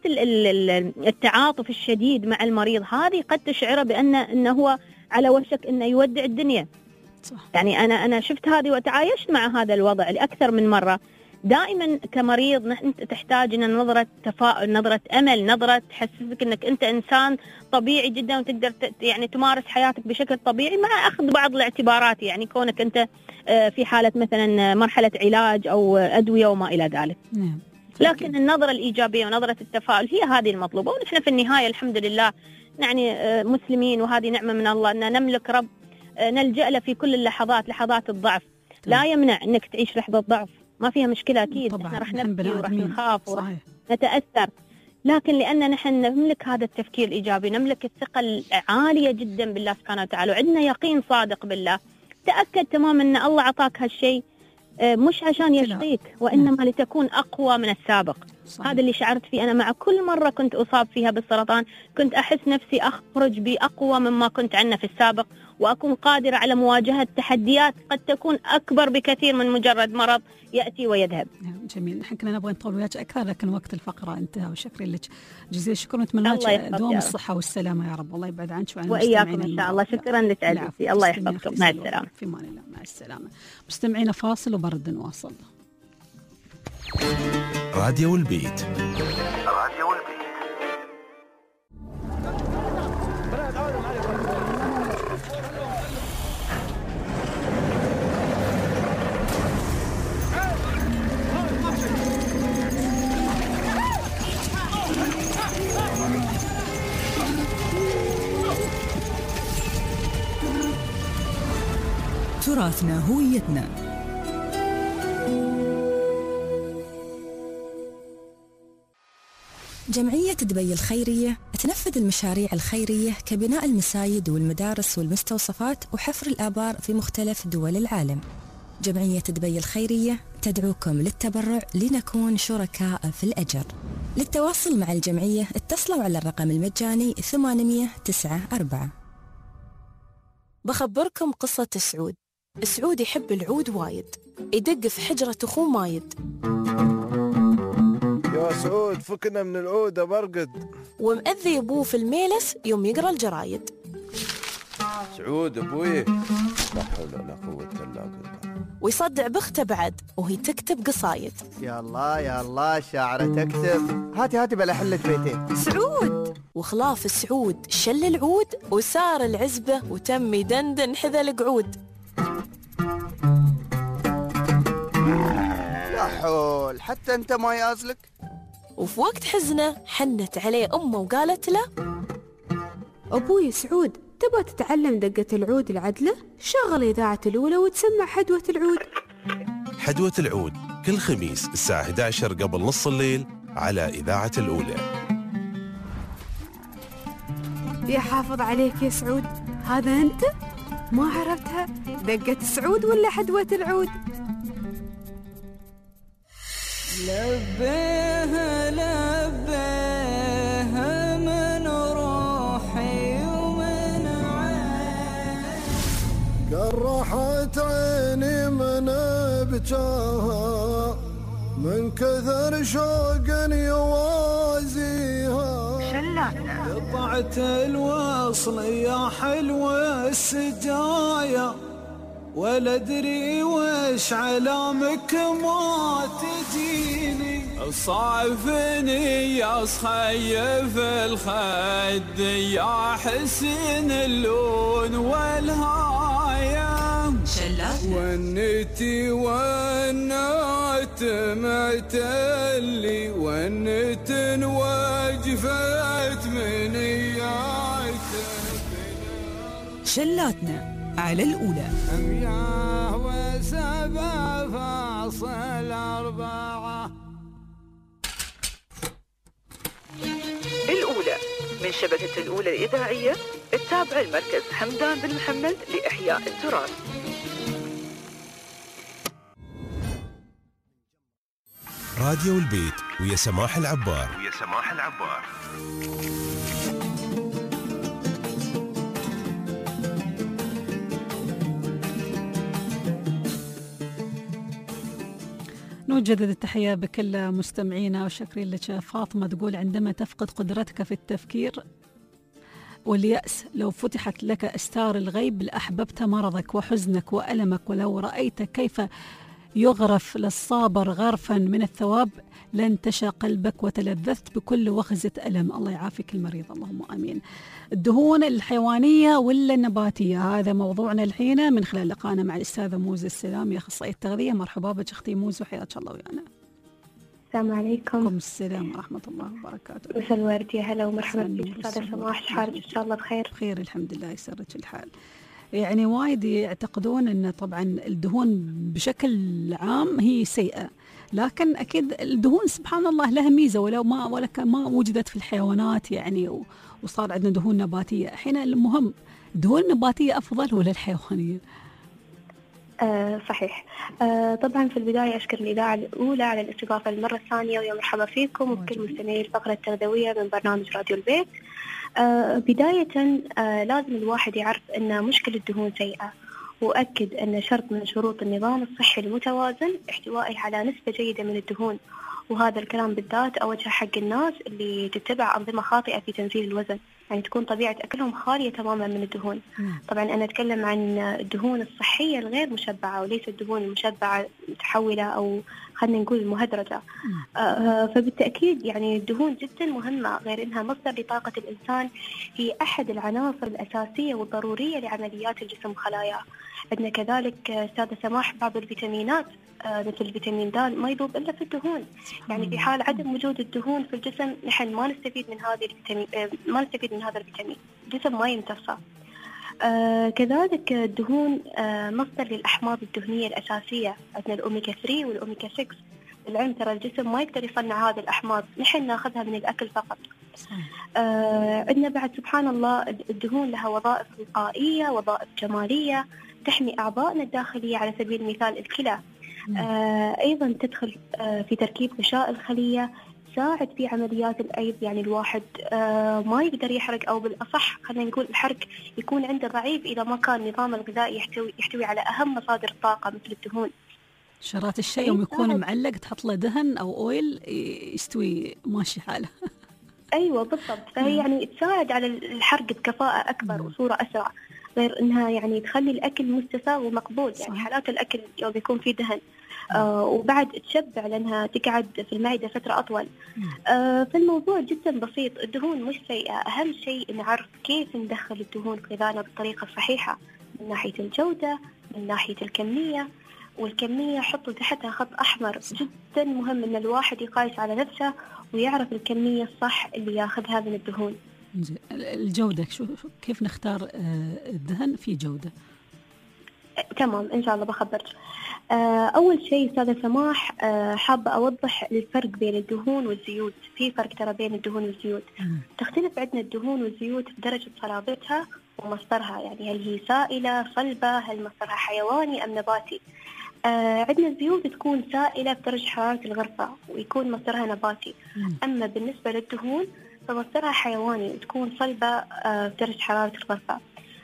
التعاطف الشديد مع المريض، هذه قد تشعره بأنه هو على وشك أنه يودع الدنيا. صح. يعني أنا شفت هذه وتعايشت مع هذا الوضع لأكثر من مرة. دائما كمريض أنت تحتاج إن نظرة تفاؤل، نظرة أمل، نظرة تحسسك أنك أنت إنسان طبيعي جدا وتقدر يعني تمارس حياتك بشكل طبيعي مع أخذ بعض الاعتبارات، يعني كونك أنت في حالة مثلا مرحلة علاج أو أدوية وما إلى ذلك. نعم. لكن النظرة الإيجابية ونظرة التفاؤل هي هذه المطلوبة. ونحن في النهاية الحمد لله يعني مسلمين، وهذه نعمة من الله أن نملك رب نلجأ له في كل اللحظات، لحظات الضعف. لا يمنع أنك تعيش لحظة ضعف، ما فيها مشكلة أكيد. احنا رح نبكي ورح نخاف ورح نتأثر، لكن لأن نحن نملك هذا التفكير الإيجابي، نملك الثقة العالية جدا بالله سبحانه وتعالى، وعندنا يقين صادق بالله، تأكد تماما أن الله عطاك هالشيء مش عشان يشقيك، وإنما لتكون أقوى من السابق. صحيح. هذا اللي شعرت فيه أنا مع كل مرة كنت أصاب فيها بالسرطان، كنت أحس نفسي أخرج بأقوى مما كنت عنه في السابق، وأكون قادرة على مواجهة تحديات قد تكون أكبر بكثير من مجرد مرض يأتي ويذهب. جميل. نحن كنا نبغى نطول وياك أكثر، لكن وقت الفقرة انتهى، وشكرا لك جزيل الشكر، ونتمنى لك دوام الصحة والسلامة يا رب. الله يبعد عنك وعن وإياكم إن شاء الله. شكرا لك عزيزتي، الله يحفظكم. مع السلامة. في امان الله. مع السلامة. مستمعينا فاصل وبرد نواصل. راديو البيت. تراثنا هويتنا. جمعية دبي الخيرية تنفذ المشاريع الخيرية كبناء المساجد والمدارس والمستوصفات وحفر الآبار في مختلف دول العالم. جمعية دبي الخيرية تدعوكم للتبرع لنكون شركاء في الأجر. للتواصل مع الجمعية اتصلوا على الرقم المجاني 894. بخبركم قصة سعود. سعود يحب العود وايد، يدق في حجرة أخوه مايد. يا سعود فكنا من العود برقد. ومأذي أبوه في الميلس يوم يقرأ الجرايد. سعود أبوي لا حول ولا قوة إلا بالله. ويصدع بخته بعد وهي تكتب قصايد. يا الله يا الله شاعرة تكتب. هاتي بلا حلة بيتين. سعود وخلاف سعود شل العود وسار العزبة وتم يدندن حذا القعود. لا حول حتى انت ما يازلك. وفي وقت حزنه حنت عليه أمه وقالت له: أبوي سعود تبغى تتعلم دقة العود العدلة؟ شغل إذاعة الأولى وتسمع حدوة العود. حدوة العود كل خميس الساعة 11 قبل نص الليل على إذاعة الأولى. يا حافظ عليك يا سعود، هذا أنت؟ ما عرفتها دقة سعود ولا حدوة العود؟ لبيها لبيها من روحي ومن عيني، قرحت عيني من بجاها من كثر شوق يوازيها. قطعت الوصل يا حلوة السجايا ولا ادري وش علامك ما تجيني. صعفني يا صخيف الخد يا حسين اللون والهاية. ونتي ونات معتلي ونت وجفت منياته. شلاتنا على الأولى. 107.4. الأولى من شبكة الأولى الإذاعية التابعة لمركز حمدان بن محمد لإحياء التراث. راديو البيت ويا سماح العبار. نجدد التحية بكل مستمعينا وشكرين لك. فاطمة تقول: عندما تفقد قدرتك في التفكير واليأس لو فتحت لك أستار الغيب لأحببت مرضك وحزنك وألمك، ولو رأيت كيف يغرف للصابر غرفا من الثواب لانتشى قلبك وتلذذت بكل وخزة ألم. الله يعافيك المريض، اللهم آمين. الدهون الحيوانية ولا النباتية؟ هذا موضوعنا الحين من خلال لقاءنا مع الأستاذة موزة السلامي أخصائية التغذية. مرحبا بك أختي موزة، حياك الله ويانا. السلام عليكم. وعليكم السلام ورحمة الله وبركاته. مساء الورد، يا هلا ومرحبا بك أستاذة سماح. حالك إن شاء الله بخير؟ بخير الحمد لله، يسرك الحال. يعني وايد يعتقدون أن طبعا الدهون بشكل عام هي سيئة، لكن أكيد الدهون سبحان الله لها ميزة، ولو ما وجدت في الحيوانات يعني وصار عندنا دهون نباتية. الحين المهم الدهون النباتية أفضل ولا الحيوانية؟ صحيح. طبعا في البداية أشكر الإذاعة الأولى على الاستضافة للمرة الثانية، ويا مرحبا فيكم وبكل مستمعي الفقرة التغذوية من برنامج راديو البيت. بداية لازم الواحد يعرف أن مشكلة الدهون سيئة، وأكد أن شرط من شروط النظام الصحي المتوازن احتوائه على نسبة جيدة من الدهون، وهذا الكلام بالذات أوجه حق الناس اللي تتبع أنظمة خاطئة في تنزيل الوزن، يعني تكون طبيعة أكلهم خالية تماما من الدهون. طبعا أنا أتكلم عن الدهون الصحية الغير مشبعة وليس الدهون المشبعة متحولة أو خلينا نقول المهدرجة. فبالتأكيد يعني الدهون جدا مهمة، غير أنها مصدر لطاقة الإنسان، هي أحد العناصر الأساسية والضرورية لعمليات الجسم وخلاياه. عندنا كذلك أستاذة سماح بعض الفيتامينات مثل فيتامين د ما يذوب إلا في الدهون، يعني في حال عدم وجود الدهون في الجسم نحن ما نستفيد من هذا الفيتامين، الجسم ما يمتصه. كذلك الدهون مصدر للأحماض الدهنية الأساسية، عندنا الأوميجا 3 والأوميجا 6، العلم ترى الجسم ما يقدر يصنع هذه الأحماض، نحن ناخذها من الأكل فقط. عندنا بعد سبحان الله الدهون لها وظائف وقائية، وظائف جمالية، تحمي أعضائنا الداخلية على سبيل المثال الكلى. أيضا تدخل في تركيب غشاء الخلية، تساعد في عمليات الأيض، يعني الواحد ما يقدر يحرق، أو بالأصح خلينا نقول الحرق يكون عنده ضعيف إذا ما كان نظام الغذائي يحتوي على أهم مصادر الطاقة مثل الدهون. شرات الشيء يوم يكون معلق تحط له دهن أو أويل يستوي ماشي حاله. أيوة بالضبط، فهي يعني تساعد على الحرق بكفاءة أكبر وصورة أسرع، غير أنها يعني تخلي الأكل مستساغ ومقبول. يعني حالات الأكل يوم يكون فيه دهن وبعد تشبع لأنها تقعد في المعدة فترة أطول. فالموضوع جدا بسيط، الدهون مش سيئة، أهم شيء نعرف كيف ندخل الدهون في غذائنا بالطريقة الصحيحة، من ناحية الجودة، من ناحية الكمية. والكمية حطوا تحتها خط أحمر، جدا مهم أن الواحد يقايس على نفسه ويعرف الكمية الصح اللي ياخذها من الدهون. الجودة كيف نختار الدهن في جودة؟ تمام إن شاء الله بخبرك. أول شيء أستاذة سماح، حابة أوضح الفرق بين الدهون والزيوت. في فرق ترى بين الدهون والزيوت. تختلف عندنا الدهون والزيوت بدرجة صلابتها ومصدرها، يعني هل هي سائلة صلبة، هل مصدرها حيواني أم نباتي. عندنا الزيوت تكون سائلة بدرجة حرارة الغرفة ويكون مصدرها نباتي. أما بالنسبة للدهون فمصدرها حيواني وتكون صلبة بدرجة حرارة الغرفة.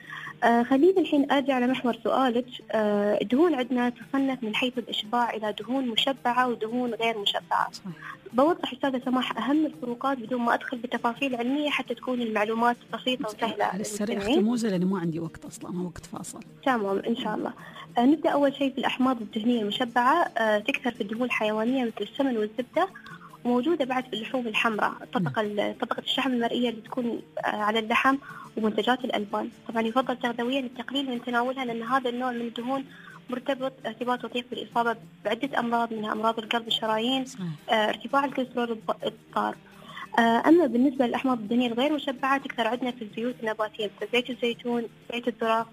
خلينا الحين أرجع لمحور سؤالك. الدهون عندنا تصنف من حيث الإشباع إلى دهون مشبعة ودهون غير مشبعة. بوضح أستاذة سماح أهم الفروقات بدون ما أدخل بتفاصيل علمية حتى تكون المعلومات بسيطة وسهلة. على السريع اختموزة لأنه ما عندي وقت أصلا، ما وقت فاصل. تمام إن شاء الله. نبدأ أول شيء في الأحماض الدهنية المشبعة. تكثر في الدهون الحيوانية مثل السمن والزبدة، وموجودة بعد في اللحوم الحمراء، طبقة الشحم المرئية اللي تكون على اللحم، ومنتجات الألبان. طبعا يفضل تغذويا التقليل من تناولها، لأن هذا النوع من الدهون مرتبط ارتباط وثيق بالإصابة بعدة أمراض، منها أمراض القلب والشرايين، ارتفاع الكوليسترول الضار. أما بالنسبة للأحماض الدهنية الغير مشبعة تكثر عندنا في الزيوت النباتية مثل زيت الزيتون، زيت الذرة،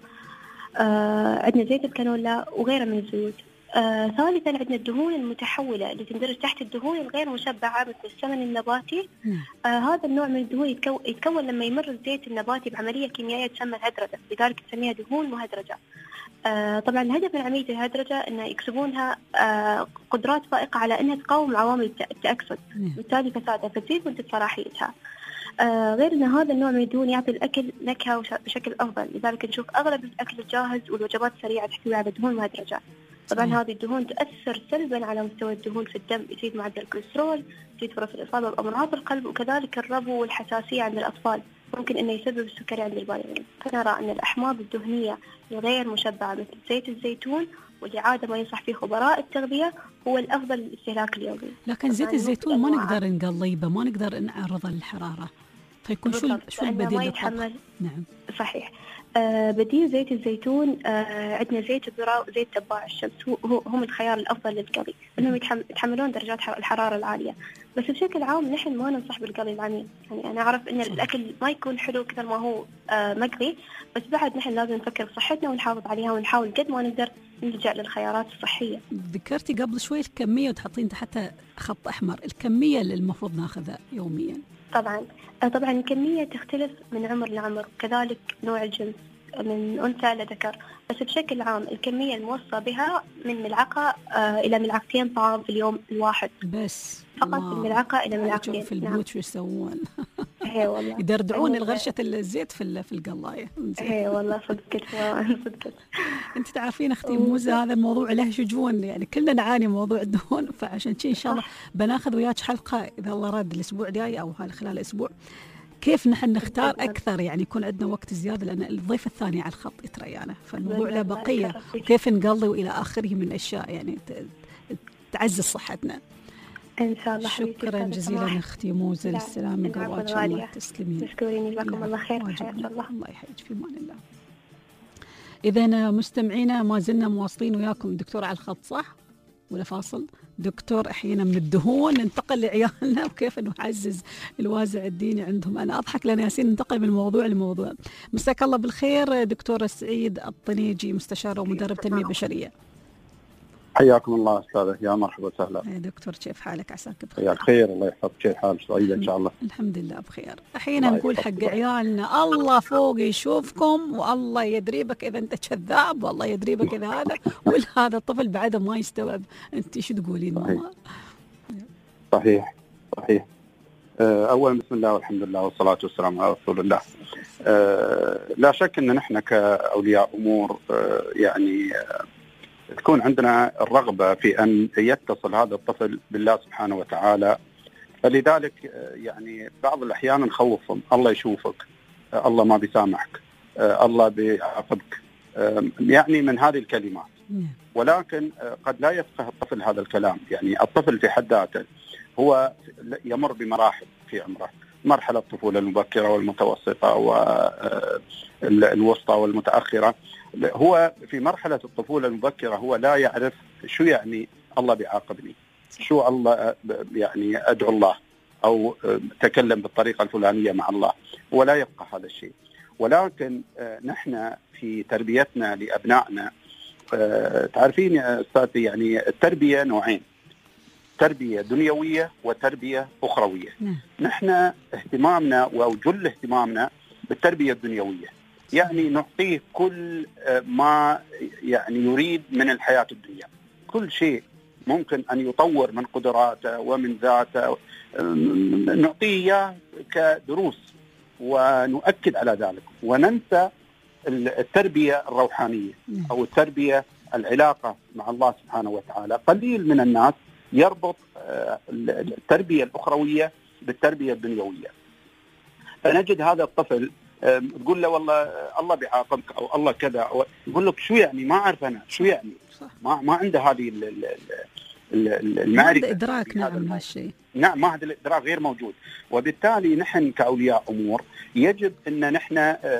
عندنا زيت الكانولا وغيرها من الزيوت. ثالثا عندنا الدهون المتحولة اللي تندرج تحت الدهون الغير مشبعة مثل السمن النباتي. هذا النوع من الدهون يتكون لما يمر الزيت النباتي بعملية كيميائية تسمى الهدرجة، لذلك تسميها دهون مهدرجة. طبعا الهدف من عملية الهدرجة أن يكسبونها قدرات فائقة على أنها تقاوم عوامل التأكسد، بالتالي فسادها فتزيد مدة صلاحيتها. غير أن هذا النوع من الدهون يعطي الأكل نكهة بشكل أفضل، لذلك نشوف أغلب الأكل الجاهز والوجبات السريعة تحتوي على دهون مهدرجة. طبعا هذه الدهون تؤثر سلبا على مستوى الدهون في الدم، يزيد معدل الكوليسترول، يزيد فرص الإصابة بأمراض القلب، وكذلك الربو والحساسية عند الأطفال، ممكن أنه يسبب السكري عند البالغين. فنرى أن الأحماض الدهنية الغير مشبعة مثل زيت الزيتون، واللي عادة ما ينصح فيه خبراء التغذية، هو الأفضل للاستهلاك اليومي. لكن زيت الزيتون ما نقدر نقليبه، ما نقدر نعرضه للحرارة، فيكون شو البديل للطبخ؟ نعم صحيح. بديل زيت الزيتون عندنا زيت الذرة وزيت تباع الشمس، هم الخيار الأفضل للقلي، لأنهم يتحملون درجات الحرارة العالية. بس بشكل عام نحن ما ننصح بالقلي العميق. يعني أنا أعرف إن الأكل ما يكون حلو كثر ما هو مقلي، بس بعد نحن لازم نفكر بصحتنا ونحافظ عليها، ونحاول قد ما نقدر نلجأ للخيارات الصحية. ذكرتي قبل شوي الكمية وتحطين تحتها خط أحمر، الكمية اللي المفروض ناخذها يوميا؟ طبعا الكمية تختلف من عمر لعمر، كذلك نوع الجنس من أنثى لذكر، بس بشكل عام الكمية الموصى بها من ملعقة إلى ملعقتين طعام في اليوم الواحد، بس فقط من ملعقة إلى ملعقتين. في البيوت شو يسوون؟ هي والله يدردعون الغرشة الزيت في القلاية. هي والله صدقت. أنت تعرفين أختي موزة هذا الموضوع له شجون، يعني كلنا نعاني موضوع الدهون، فعشان شيء إن شاء الله بناخذ وياك حلقة إذا الله راد الأسبوع الجاي أو خلال أسبوع، كيف نحن نختار أكثر، يعني يكون عندنا وقت زيادة، لأن الضيف الثاني على الخط يتريانا، فالموضوع له بقية، وكيف نقضي وإلى آخره من أشياء يعني تعزز صحتنا إن شاء الله. شكرا جزيلا أختي موزة، للسلامة قواك الله، تسلمين. تشكريني، جزاكم الله خير، حياك الله. الله يحييك، في أمان الله. إذا مستمعينا ما زلنا مواصلين وياكم. دكتور على الخط صح ولا فاصل؟ دكتور أحيانا من الدهون ننتقل لعيالنا وكيف نعزز الوازع الديني عندهم. أنا أضحك لأن ياسين ننتقل من موضوع لموضوع. مساك الله بالخير دكتورة سعيد الطنيجي، مستشارة ومدرب تنمية بشرية. حياكم الله أستاذة، يا مرحبا وسهلا. يا دكتور كيف حالك؟ عساك بخير. يا خير، الله يحفظك. كيف حالك؟ سعيدة إن شاء الله. الحمد لله بخير. أحيانا نقول حق عيالنا الله فوق يشوفكم والله يدري بك إذا أنت كذاب والله يدري بك إذا هذا، وهذا الطفل بعده ما يستوعب. أنت شو تقولين ماما؟ صحيح. أولا بسم الله والحمد لله والصلاة والسلام على رسول الله. لا شك أن نحن كأولياء أمور يعني تكون عندنا الرغبة في أن يتصل هذا الطفل بالله سبحانه وتعالى، فلذلك يعني بعض الأحيان نخوفهم، الله يشوفك، الله ما بيسامحك، الله بيعاقبك، يعني من هذه الكلمات. ولكن قد لا يفقه الطفل هذا الكلام. يعني الطفل في حد ذاته هو يمر بمراحل في عمره، مرحلة الطفولة المبكرة والمتوسطة والوسطى والمتأخرة. هو في مرحلة الطفولة المبكرة هو لا يعرف شو يعني الله بيعاقبني، شو الله يعني أدعو الله أو تكلم بالطريقة الفلانية مع الله، ولا يبقى هذا الشيء. ولكن نحن في تربيتنا لأبنائنا تعرفين يا أستاذتي يعني التربية نوعين، تربية دنيوية وتربية أخروية. نحن اهتمامنا وجل اهتمامنا بالتربية الدنيوية، يعني نعطيه كل ما يعني يريد من الحياة الدنيا، كل شيء ممكن أن يطور من قدراته ومن ذاته نعطيه إياه كدروس ونؤكد على ذلك، وننسى التربية الروحانية أو التربية العلاقة مع الله سبحانه وتعالى. قليل من الناس يربط التربية الأخروية بالتربية الدنيوية، فنجد هذا الطفل تقول له والله الله بيعاقبك أو الله كذا، يقول لك شو يعني، ما أعرف أنا شو يعني، ما عنده هذه المعرفة، هذا إدراك. نعم هالشيء، نعم ما هذا الإدراك غير موجود. وبالتالي نحن كأولياء أمور يجب أن نحن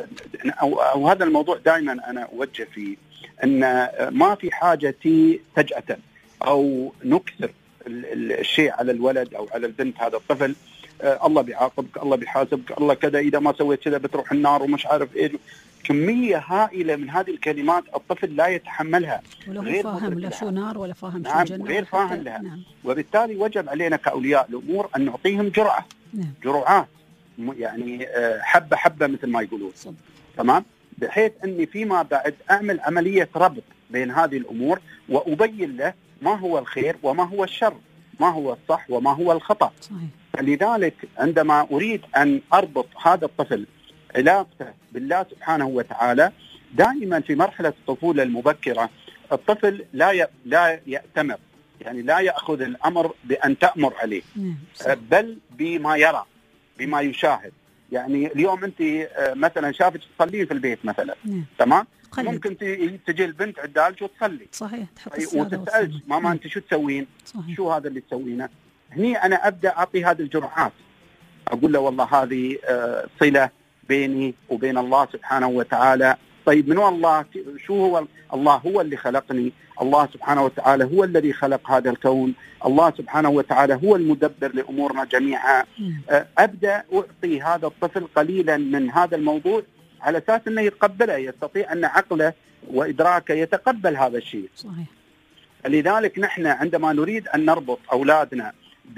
أو هذا الموضوع دائما أنا أوجه فيه أن ما في حاجة فجأة أو نكثر الشيء على الولد أو على البنت، هذا الطفل الله بيعاقبك، الله بيحاسبك، الله كذا، إذا ما سويت كذا بتروح النار ومش عارف إيه. كمية هائلة من هذه الكلمات الطفل لا يتحملها، غير فاهم لا شو نار ولا فاهم نعم شو جنة، غير فاهم لها. نعم. وبالتالي وجب علينا كأولياء الأمور أن نعطيهم جرعة، نعم. جرعات يعني حبة حبة مثل ما يقولون، تمام، بحيث أني فيما بعد أعمل عملية ربط بين هذه الأمور وأبين له ما هو الخير وما هو الشر، ما هو الصح وما هو الخطأ. صحيح. فلذلك عندما أريد أن أربط هذا الطفل علاقته بالله سبحانه وتعالى، دائما في مرحلة الطفولة المبكرة الطفل لا يأتمر، يعني لا يأخذ الأمر بأن تأمر عليه، بل بما يرى، بما يشاهد. يعني اليوم أنت مثلا شافت تصلين في البيت مثلا، تمام، ممكن تجي البنت عدالك وتصلي، صحيح، وتسألش ماما أنت شو تسوين؟ شو هذا اللي تسوينه؟ هني أنا أبدأ أعطي هذه الجرعات، أقول له والله هذه صلة بيني وبين الله سبحانه وتعالى. طيب منو الله؟ شو هو الله؟ هو اللي خلقني، الله سبحانه وتعالى هو الذي خلق هذا الكون، الله سبحانه وتعالى هو المدبر لأمورنا جميعا. أبدأ أعطي هذا الطفل قليلا من هذا الموضوع على أساس أنه يتقبله، يستطيع أن عقله وإدراكه يتقبل هذا الشيء. صحيح. لذلك نحن عندما نريد أن نربط أولادنا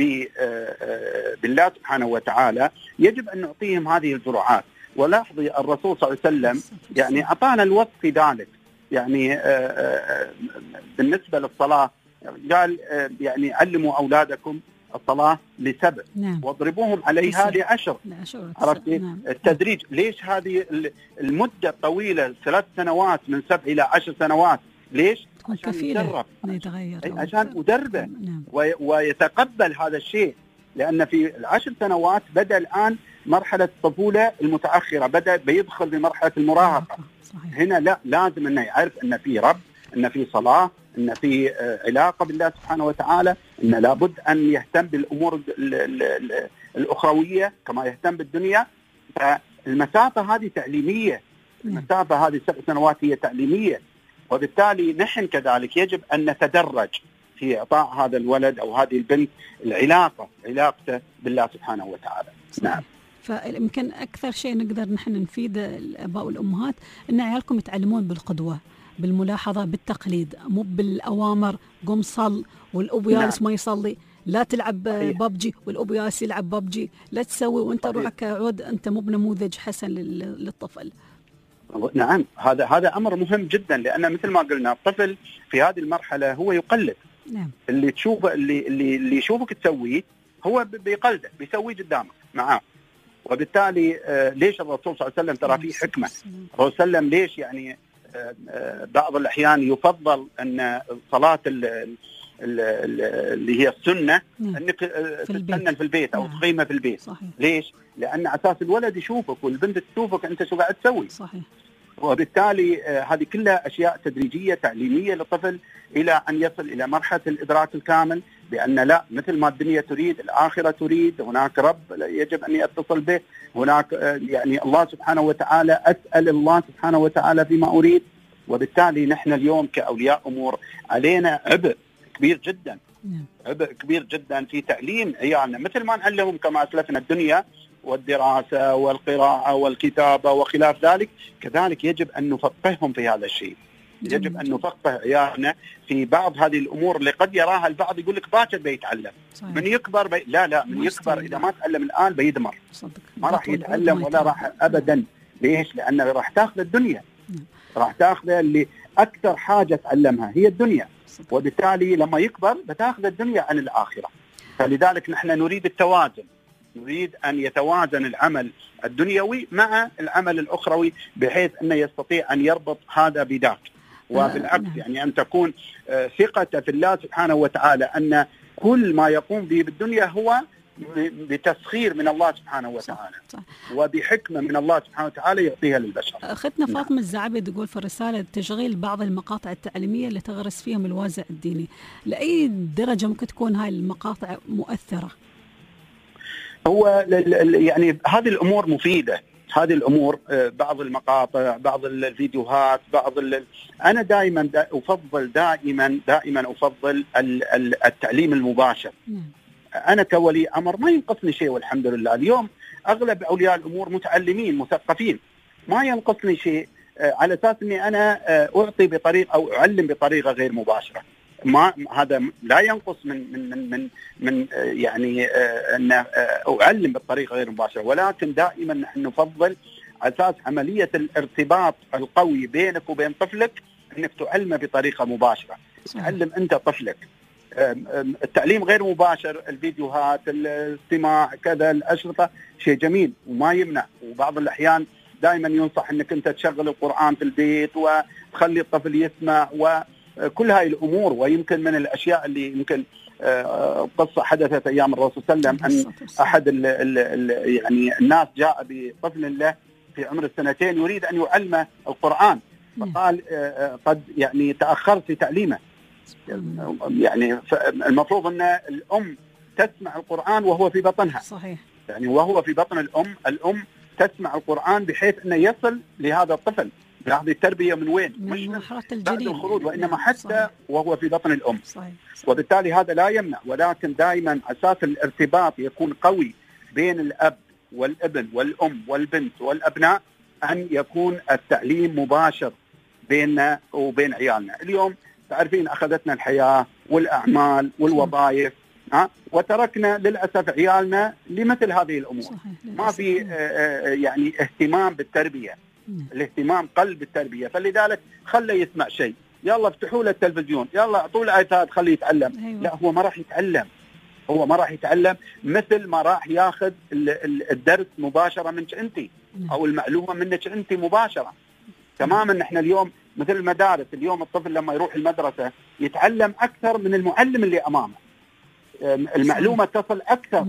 بالله سبحانه وتعالى يجب أن نعطيهم هذه الجرعات. ولاحظي الرسول صلى الله عليه وسلم يعني أعطانا الوصف في ذلك، يعني بالنسبة للصلاة قال يعني علموا أولادكم الصلاة ل7 واضربوهم عليها ل10. عرفتي التدريج؟ ليش هذه المدة الطويلة 3 سنوات من 7 إلى 10 سنوات؟ ليش؟ عشان يدرب، عشان أدربه ويتقبل هذا الشيء. لأن في 10 سنوات بدأ الآن مرحلة الطفولة المتأخرة، بدأ بيدخل بمرحلة المراهقة. صحيح. هنا لا، لازم أنه يعرف أن في رب، أن في صلاة، أن في علاقة بالله سبحانه وتعالى، أن لابد أن يهتم بالأمور الأخروية كما يهتم بالدنيا. فالمسافة هذه تعليمية، المسافة هذه 7 سنوات هي تعليمية. وبالتالي نحن كذلك يجب أن نتدرج في إعطاء هذا الولد أو هذه البنت علاقته بالله سبحانه وتعالى. نعم. فيمكن أكثر شيء نقدر نحن نفيد الآباء والأمهات أن عيالكم يتعلمون بالقدوة، بالملاحظة، بالتقليد، مو بالأوامر. قم صل والأبو يالس ما يصلي، لا تلعب ببجي والأبو يالس يلعب ببجي، لا تسوي وانت روحك عود، انت مو بنموذج حسن للطفل. نعم، هذا أمر مهم جدا، لأن مثل ما قلنا الطفل في هذه المرحلة هو يقلد. نعم. اللي تشوفه اللي يشوفك تسويه هو بيقلده، بيسويه قدامك معاه. وبالتالي ليش الرسول صلى الله عليه وسلم ترى فيه حكمة. الرسول صلى الله عليه وسلم ليش يعني بعض الأحيان يفضل أن صلاة اللي هي السنة أنك تستنى في البيت أو تقيمة في البيت. صحيح. ليش؟ لأن أساس الولد يشوفك والبنت تشوفك أنت شو قاعد تسوي. صحيح. وبالتالي هذه كلها أشياء تدريجية تعليمية للطفل إلى أن يصل إلى مرحلة الإدراك الكامل بأن لا، مثل ما الدنيا تريد الآخرة تريد، هناك رب يجب أن يتصل به، هناك يعني الله سبحانه وتعالى، أسأل الله سبحانه وتعالى فيما أريد. وبالتالي نحن اليوم كأولياء أمور علينا عبء كبير جدا، عبء كبير جدا في تعليم عيالنا، مثل ما نعلمهم كما أسلفنا الدنيا والدراسة والقراءة والكتابة وخلاف ذلك، كذلك يجب أن نفقههم في هذا الشيء. يجب أن نفقه عيالنا في بعض هذه الأمور اللي قد يراها البعض يقول لك باكر بيتعلم. صحيح. من يكبر لا من يكبر إذا ما تعلم الآن بيدمر، ما راح يتعلم ولا راح أبدا. ليش؟ لأنه راح تأخذ الدنيا، راح تأخذ اللي أكثر حاجة تعلمها هي الدنيا، وبالتالي لما يكبر بتأخذ الدنيا عن الآخرة. فلذلك نحن نريد التوازن، نريد أن يتوازن العمل الدنيوي مع العمل الأخروي بحيث أنه يستطيع أن يربط هذا بذاك. وبالعكس يعني أن تكون ثقة في الله سبحانه وتعالى أن كل ما يقوم به بالدنيا هو بتسخير من الله سبحانه وتعالى. صح. وبحكمة من الله سبحانه وتعالى يعطيها للبشر. أختنا فاطمة الزعبي تقول في الرسالة تشغيل بعض المقاطع التعليمية اللي تغرس فيهم الوازع الديني، لأي درجة ممكن تكون هاي المقاطع مؤثرة؟ هو يعني هذه الأمور مفيدة، هذه الأمور بعض المقاطع، بعض الفيديوهات، أنا دائما أفضل دائما أفضل التعليم المباشر. أنا كولي أمر ما ينقصني شيء والحمد لله. اليوم أغلب أولياء الأمور متعلمين مثقفين، ما ينقصني شيء على أساس أني أنا أعطي بطريقة أو أعلم بطريقة غير مباشرة. ما هذا لا ينقص من يعني أن أعلم بالطريقة غير مباشرة، ولكن دائما نحن نفضل أساس عملية الارتباط القوي بينك وبين طفلك أنك تعلمه بطريقة مباشرة. تعلم أنت طفلك. التعليم غير مباشر، الفيديوهات، الاستماع، كذا، الأشرطة، شيء جميل وما يمنع، وبعض الأحيان دائما ينصح أنك أنت تشغل القرآن في البيت وتخلي الطفل يسمع وكل هاي الأمور. ويمكن من الأشياء اللي يمكن قصة حدثت أيام الرسول صلى الله عليه وسلم أن أحد يعني الناس جاء بطفل له في عمر 2 يريد أن يعلمه القرآن، فقال قد يعني تأخرت في تعليمه. يعني المفروض أن الأم تسمع القرآن وهو في بطنها. صحيح. يعني وهو في بطن الأم تسمع القرآن بحيث أنه يصل لهذا الطفل. هذه التربية من وين؟ مش بعد الخروج، وإنما حتى صحيح. وهو في بطن الأم. صحيح. وبالتالي هذا لا يمنع، ولكن دائما أساس الارتباط يكون قوي بين الأب والابن والأم والبنت والأبناء، أن يكون التعليم مباشر بيننا وبين عيالنا. اليوم تعرفين أخذتنا الحياة والأعمال والوظائف، وتركنا للأسف عيالنا لمثل هذه الأمور. صحيح. ما في يعني اهتمام بالتربية. الاهتمام قل بالتربية، فلذلك خليه يسمع شيء، يلا افتحوا له التلفزيون، يلا اعطوا له ايباد خليه يتعلم. أيوة. لا، هو ما راح يتعلم، هو ما راح يتعلم مثل ما راح ياخذ الدرس مباشرة منك أنت أو المعلومة منك أنت مباشرة. تماما. نحن اليوم مثل المدارس، اليوم الطفل لما يروح المدرسة يتعلم أكثر من المعلم اللي أمامه. المعلومة تصل أكثر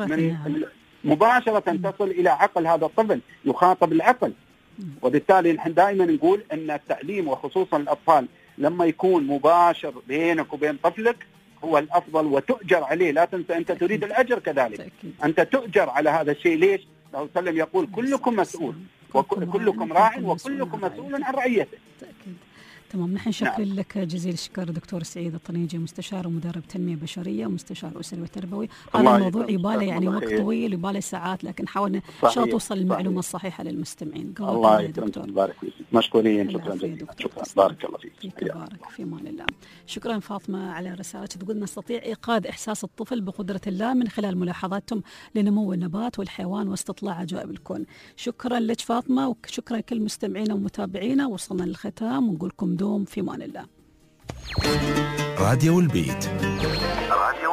مباشرة تصل إلى عقل هذا الطفل، يخاطب العقل. وبالتالي نحن دائما نقول أن التعليم وخصوصا الأطفال لما يكون مباشر بينك وبين طفلك هو الأفضل وتؤجر عليه. لا تنسى أنت تريد الأجر كذلك، أنت تؤجر على هذا الشيء. ليش؟ الرسول صلى الله عليه وسلم يقول كلكم مسؤول وكلكم راع وكلكم مسؤول عن رعيته. تمام. نحن شكرا لك جزيل الشكر دكتور سعيد الطنيجي، مستشار ومدرب تنمية بشرية ومستشار أسري وتربوي. هذا الموضوع يباله يعني وقت طويل، يباله ساعات، لكن حاولنا شو توصل المعلومة الصحيحة للمستمعين. الله يكرمك ويبارك فيك. مشكورين. شكرا جزيلا. شكرا. بارك الله فيك. بارك في امان الله. شكرا فاطمة على رسالتك، تقول نستطيع إيقاظ إحساس الطفل بقدرة الله من خلال ملاحظاتهم لنمو النبات والحيوان واستطلاع عجائب الكون. شكرا لك فاطمة، وشكرا لكل مستمعينا ومتابعينا. وصلنا للختام ونقول لكم دوم في امان الله. راديو البيت.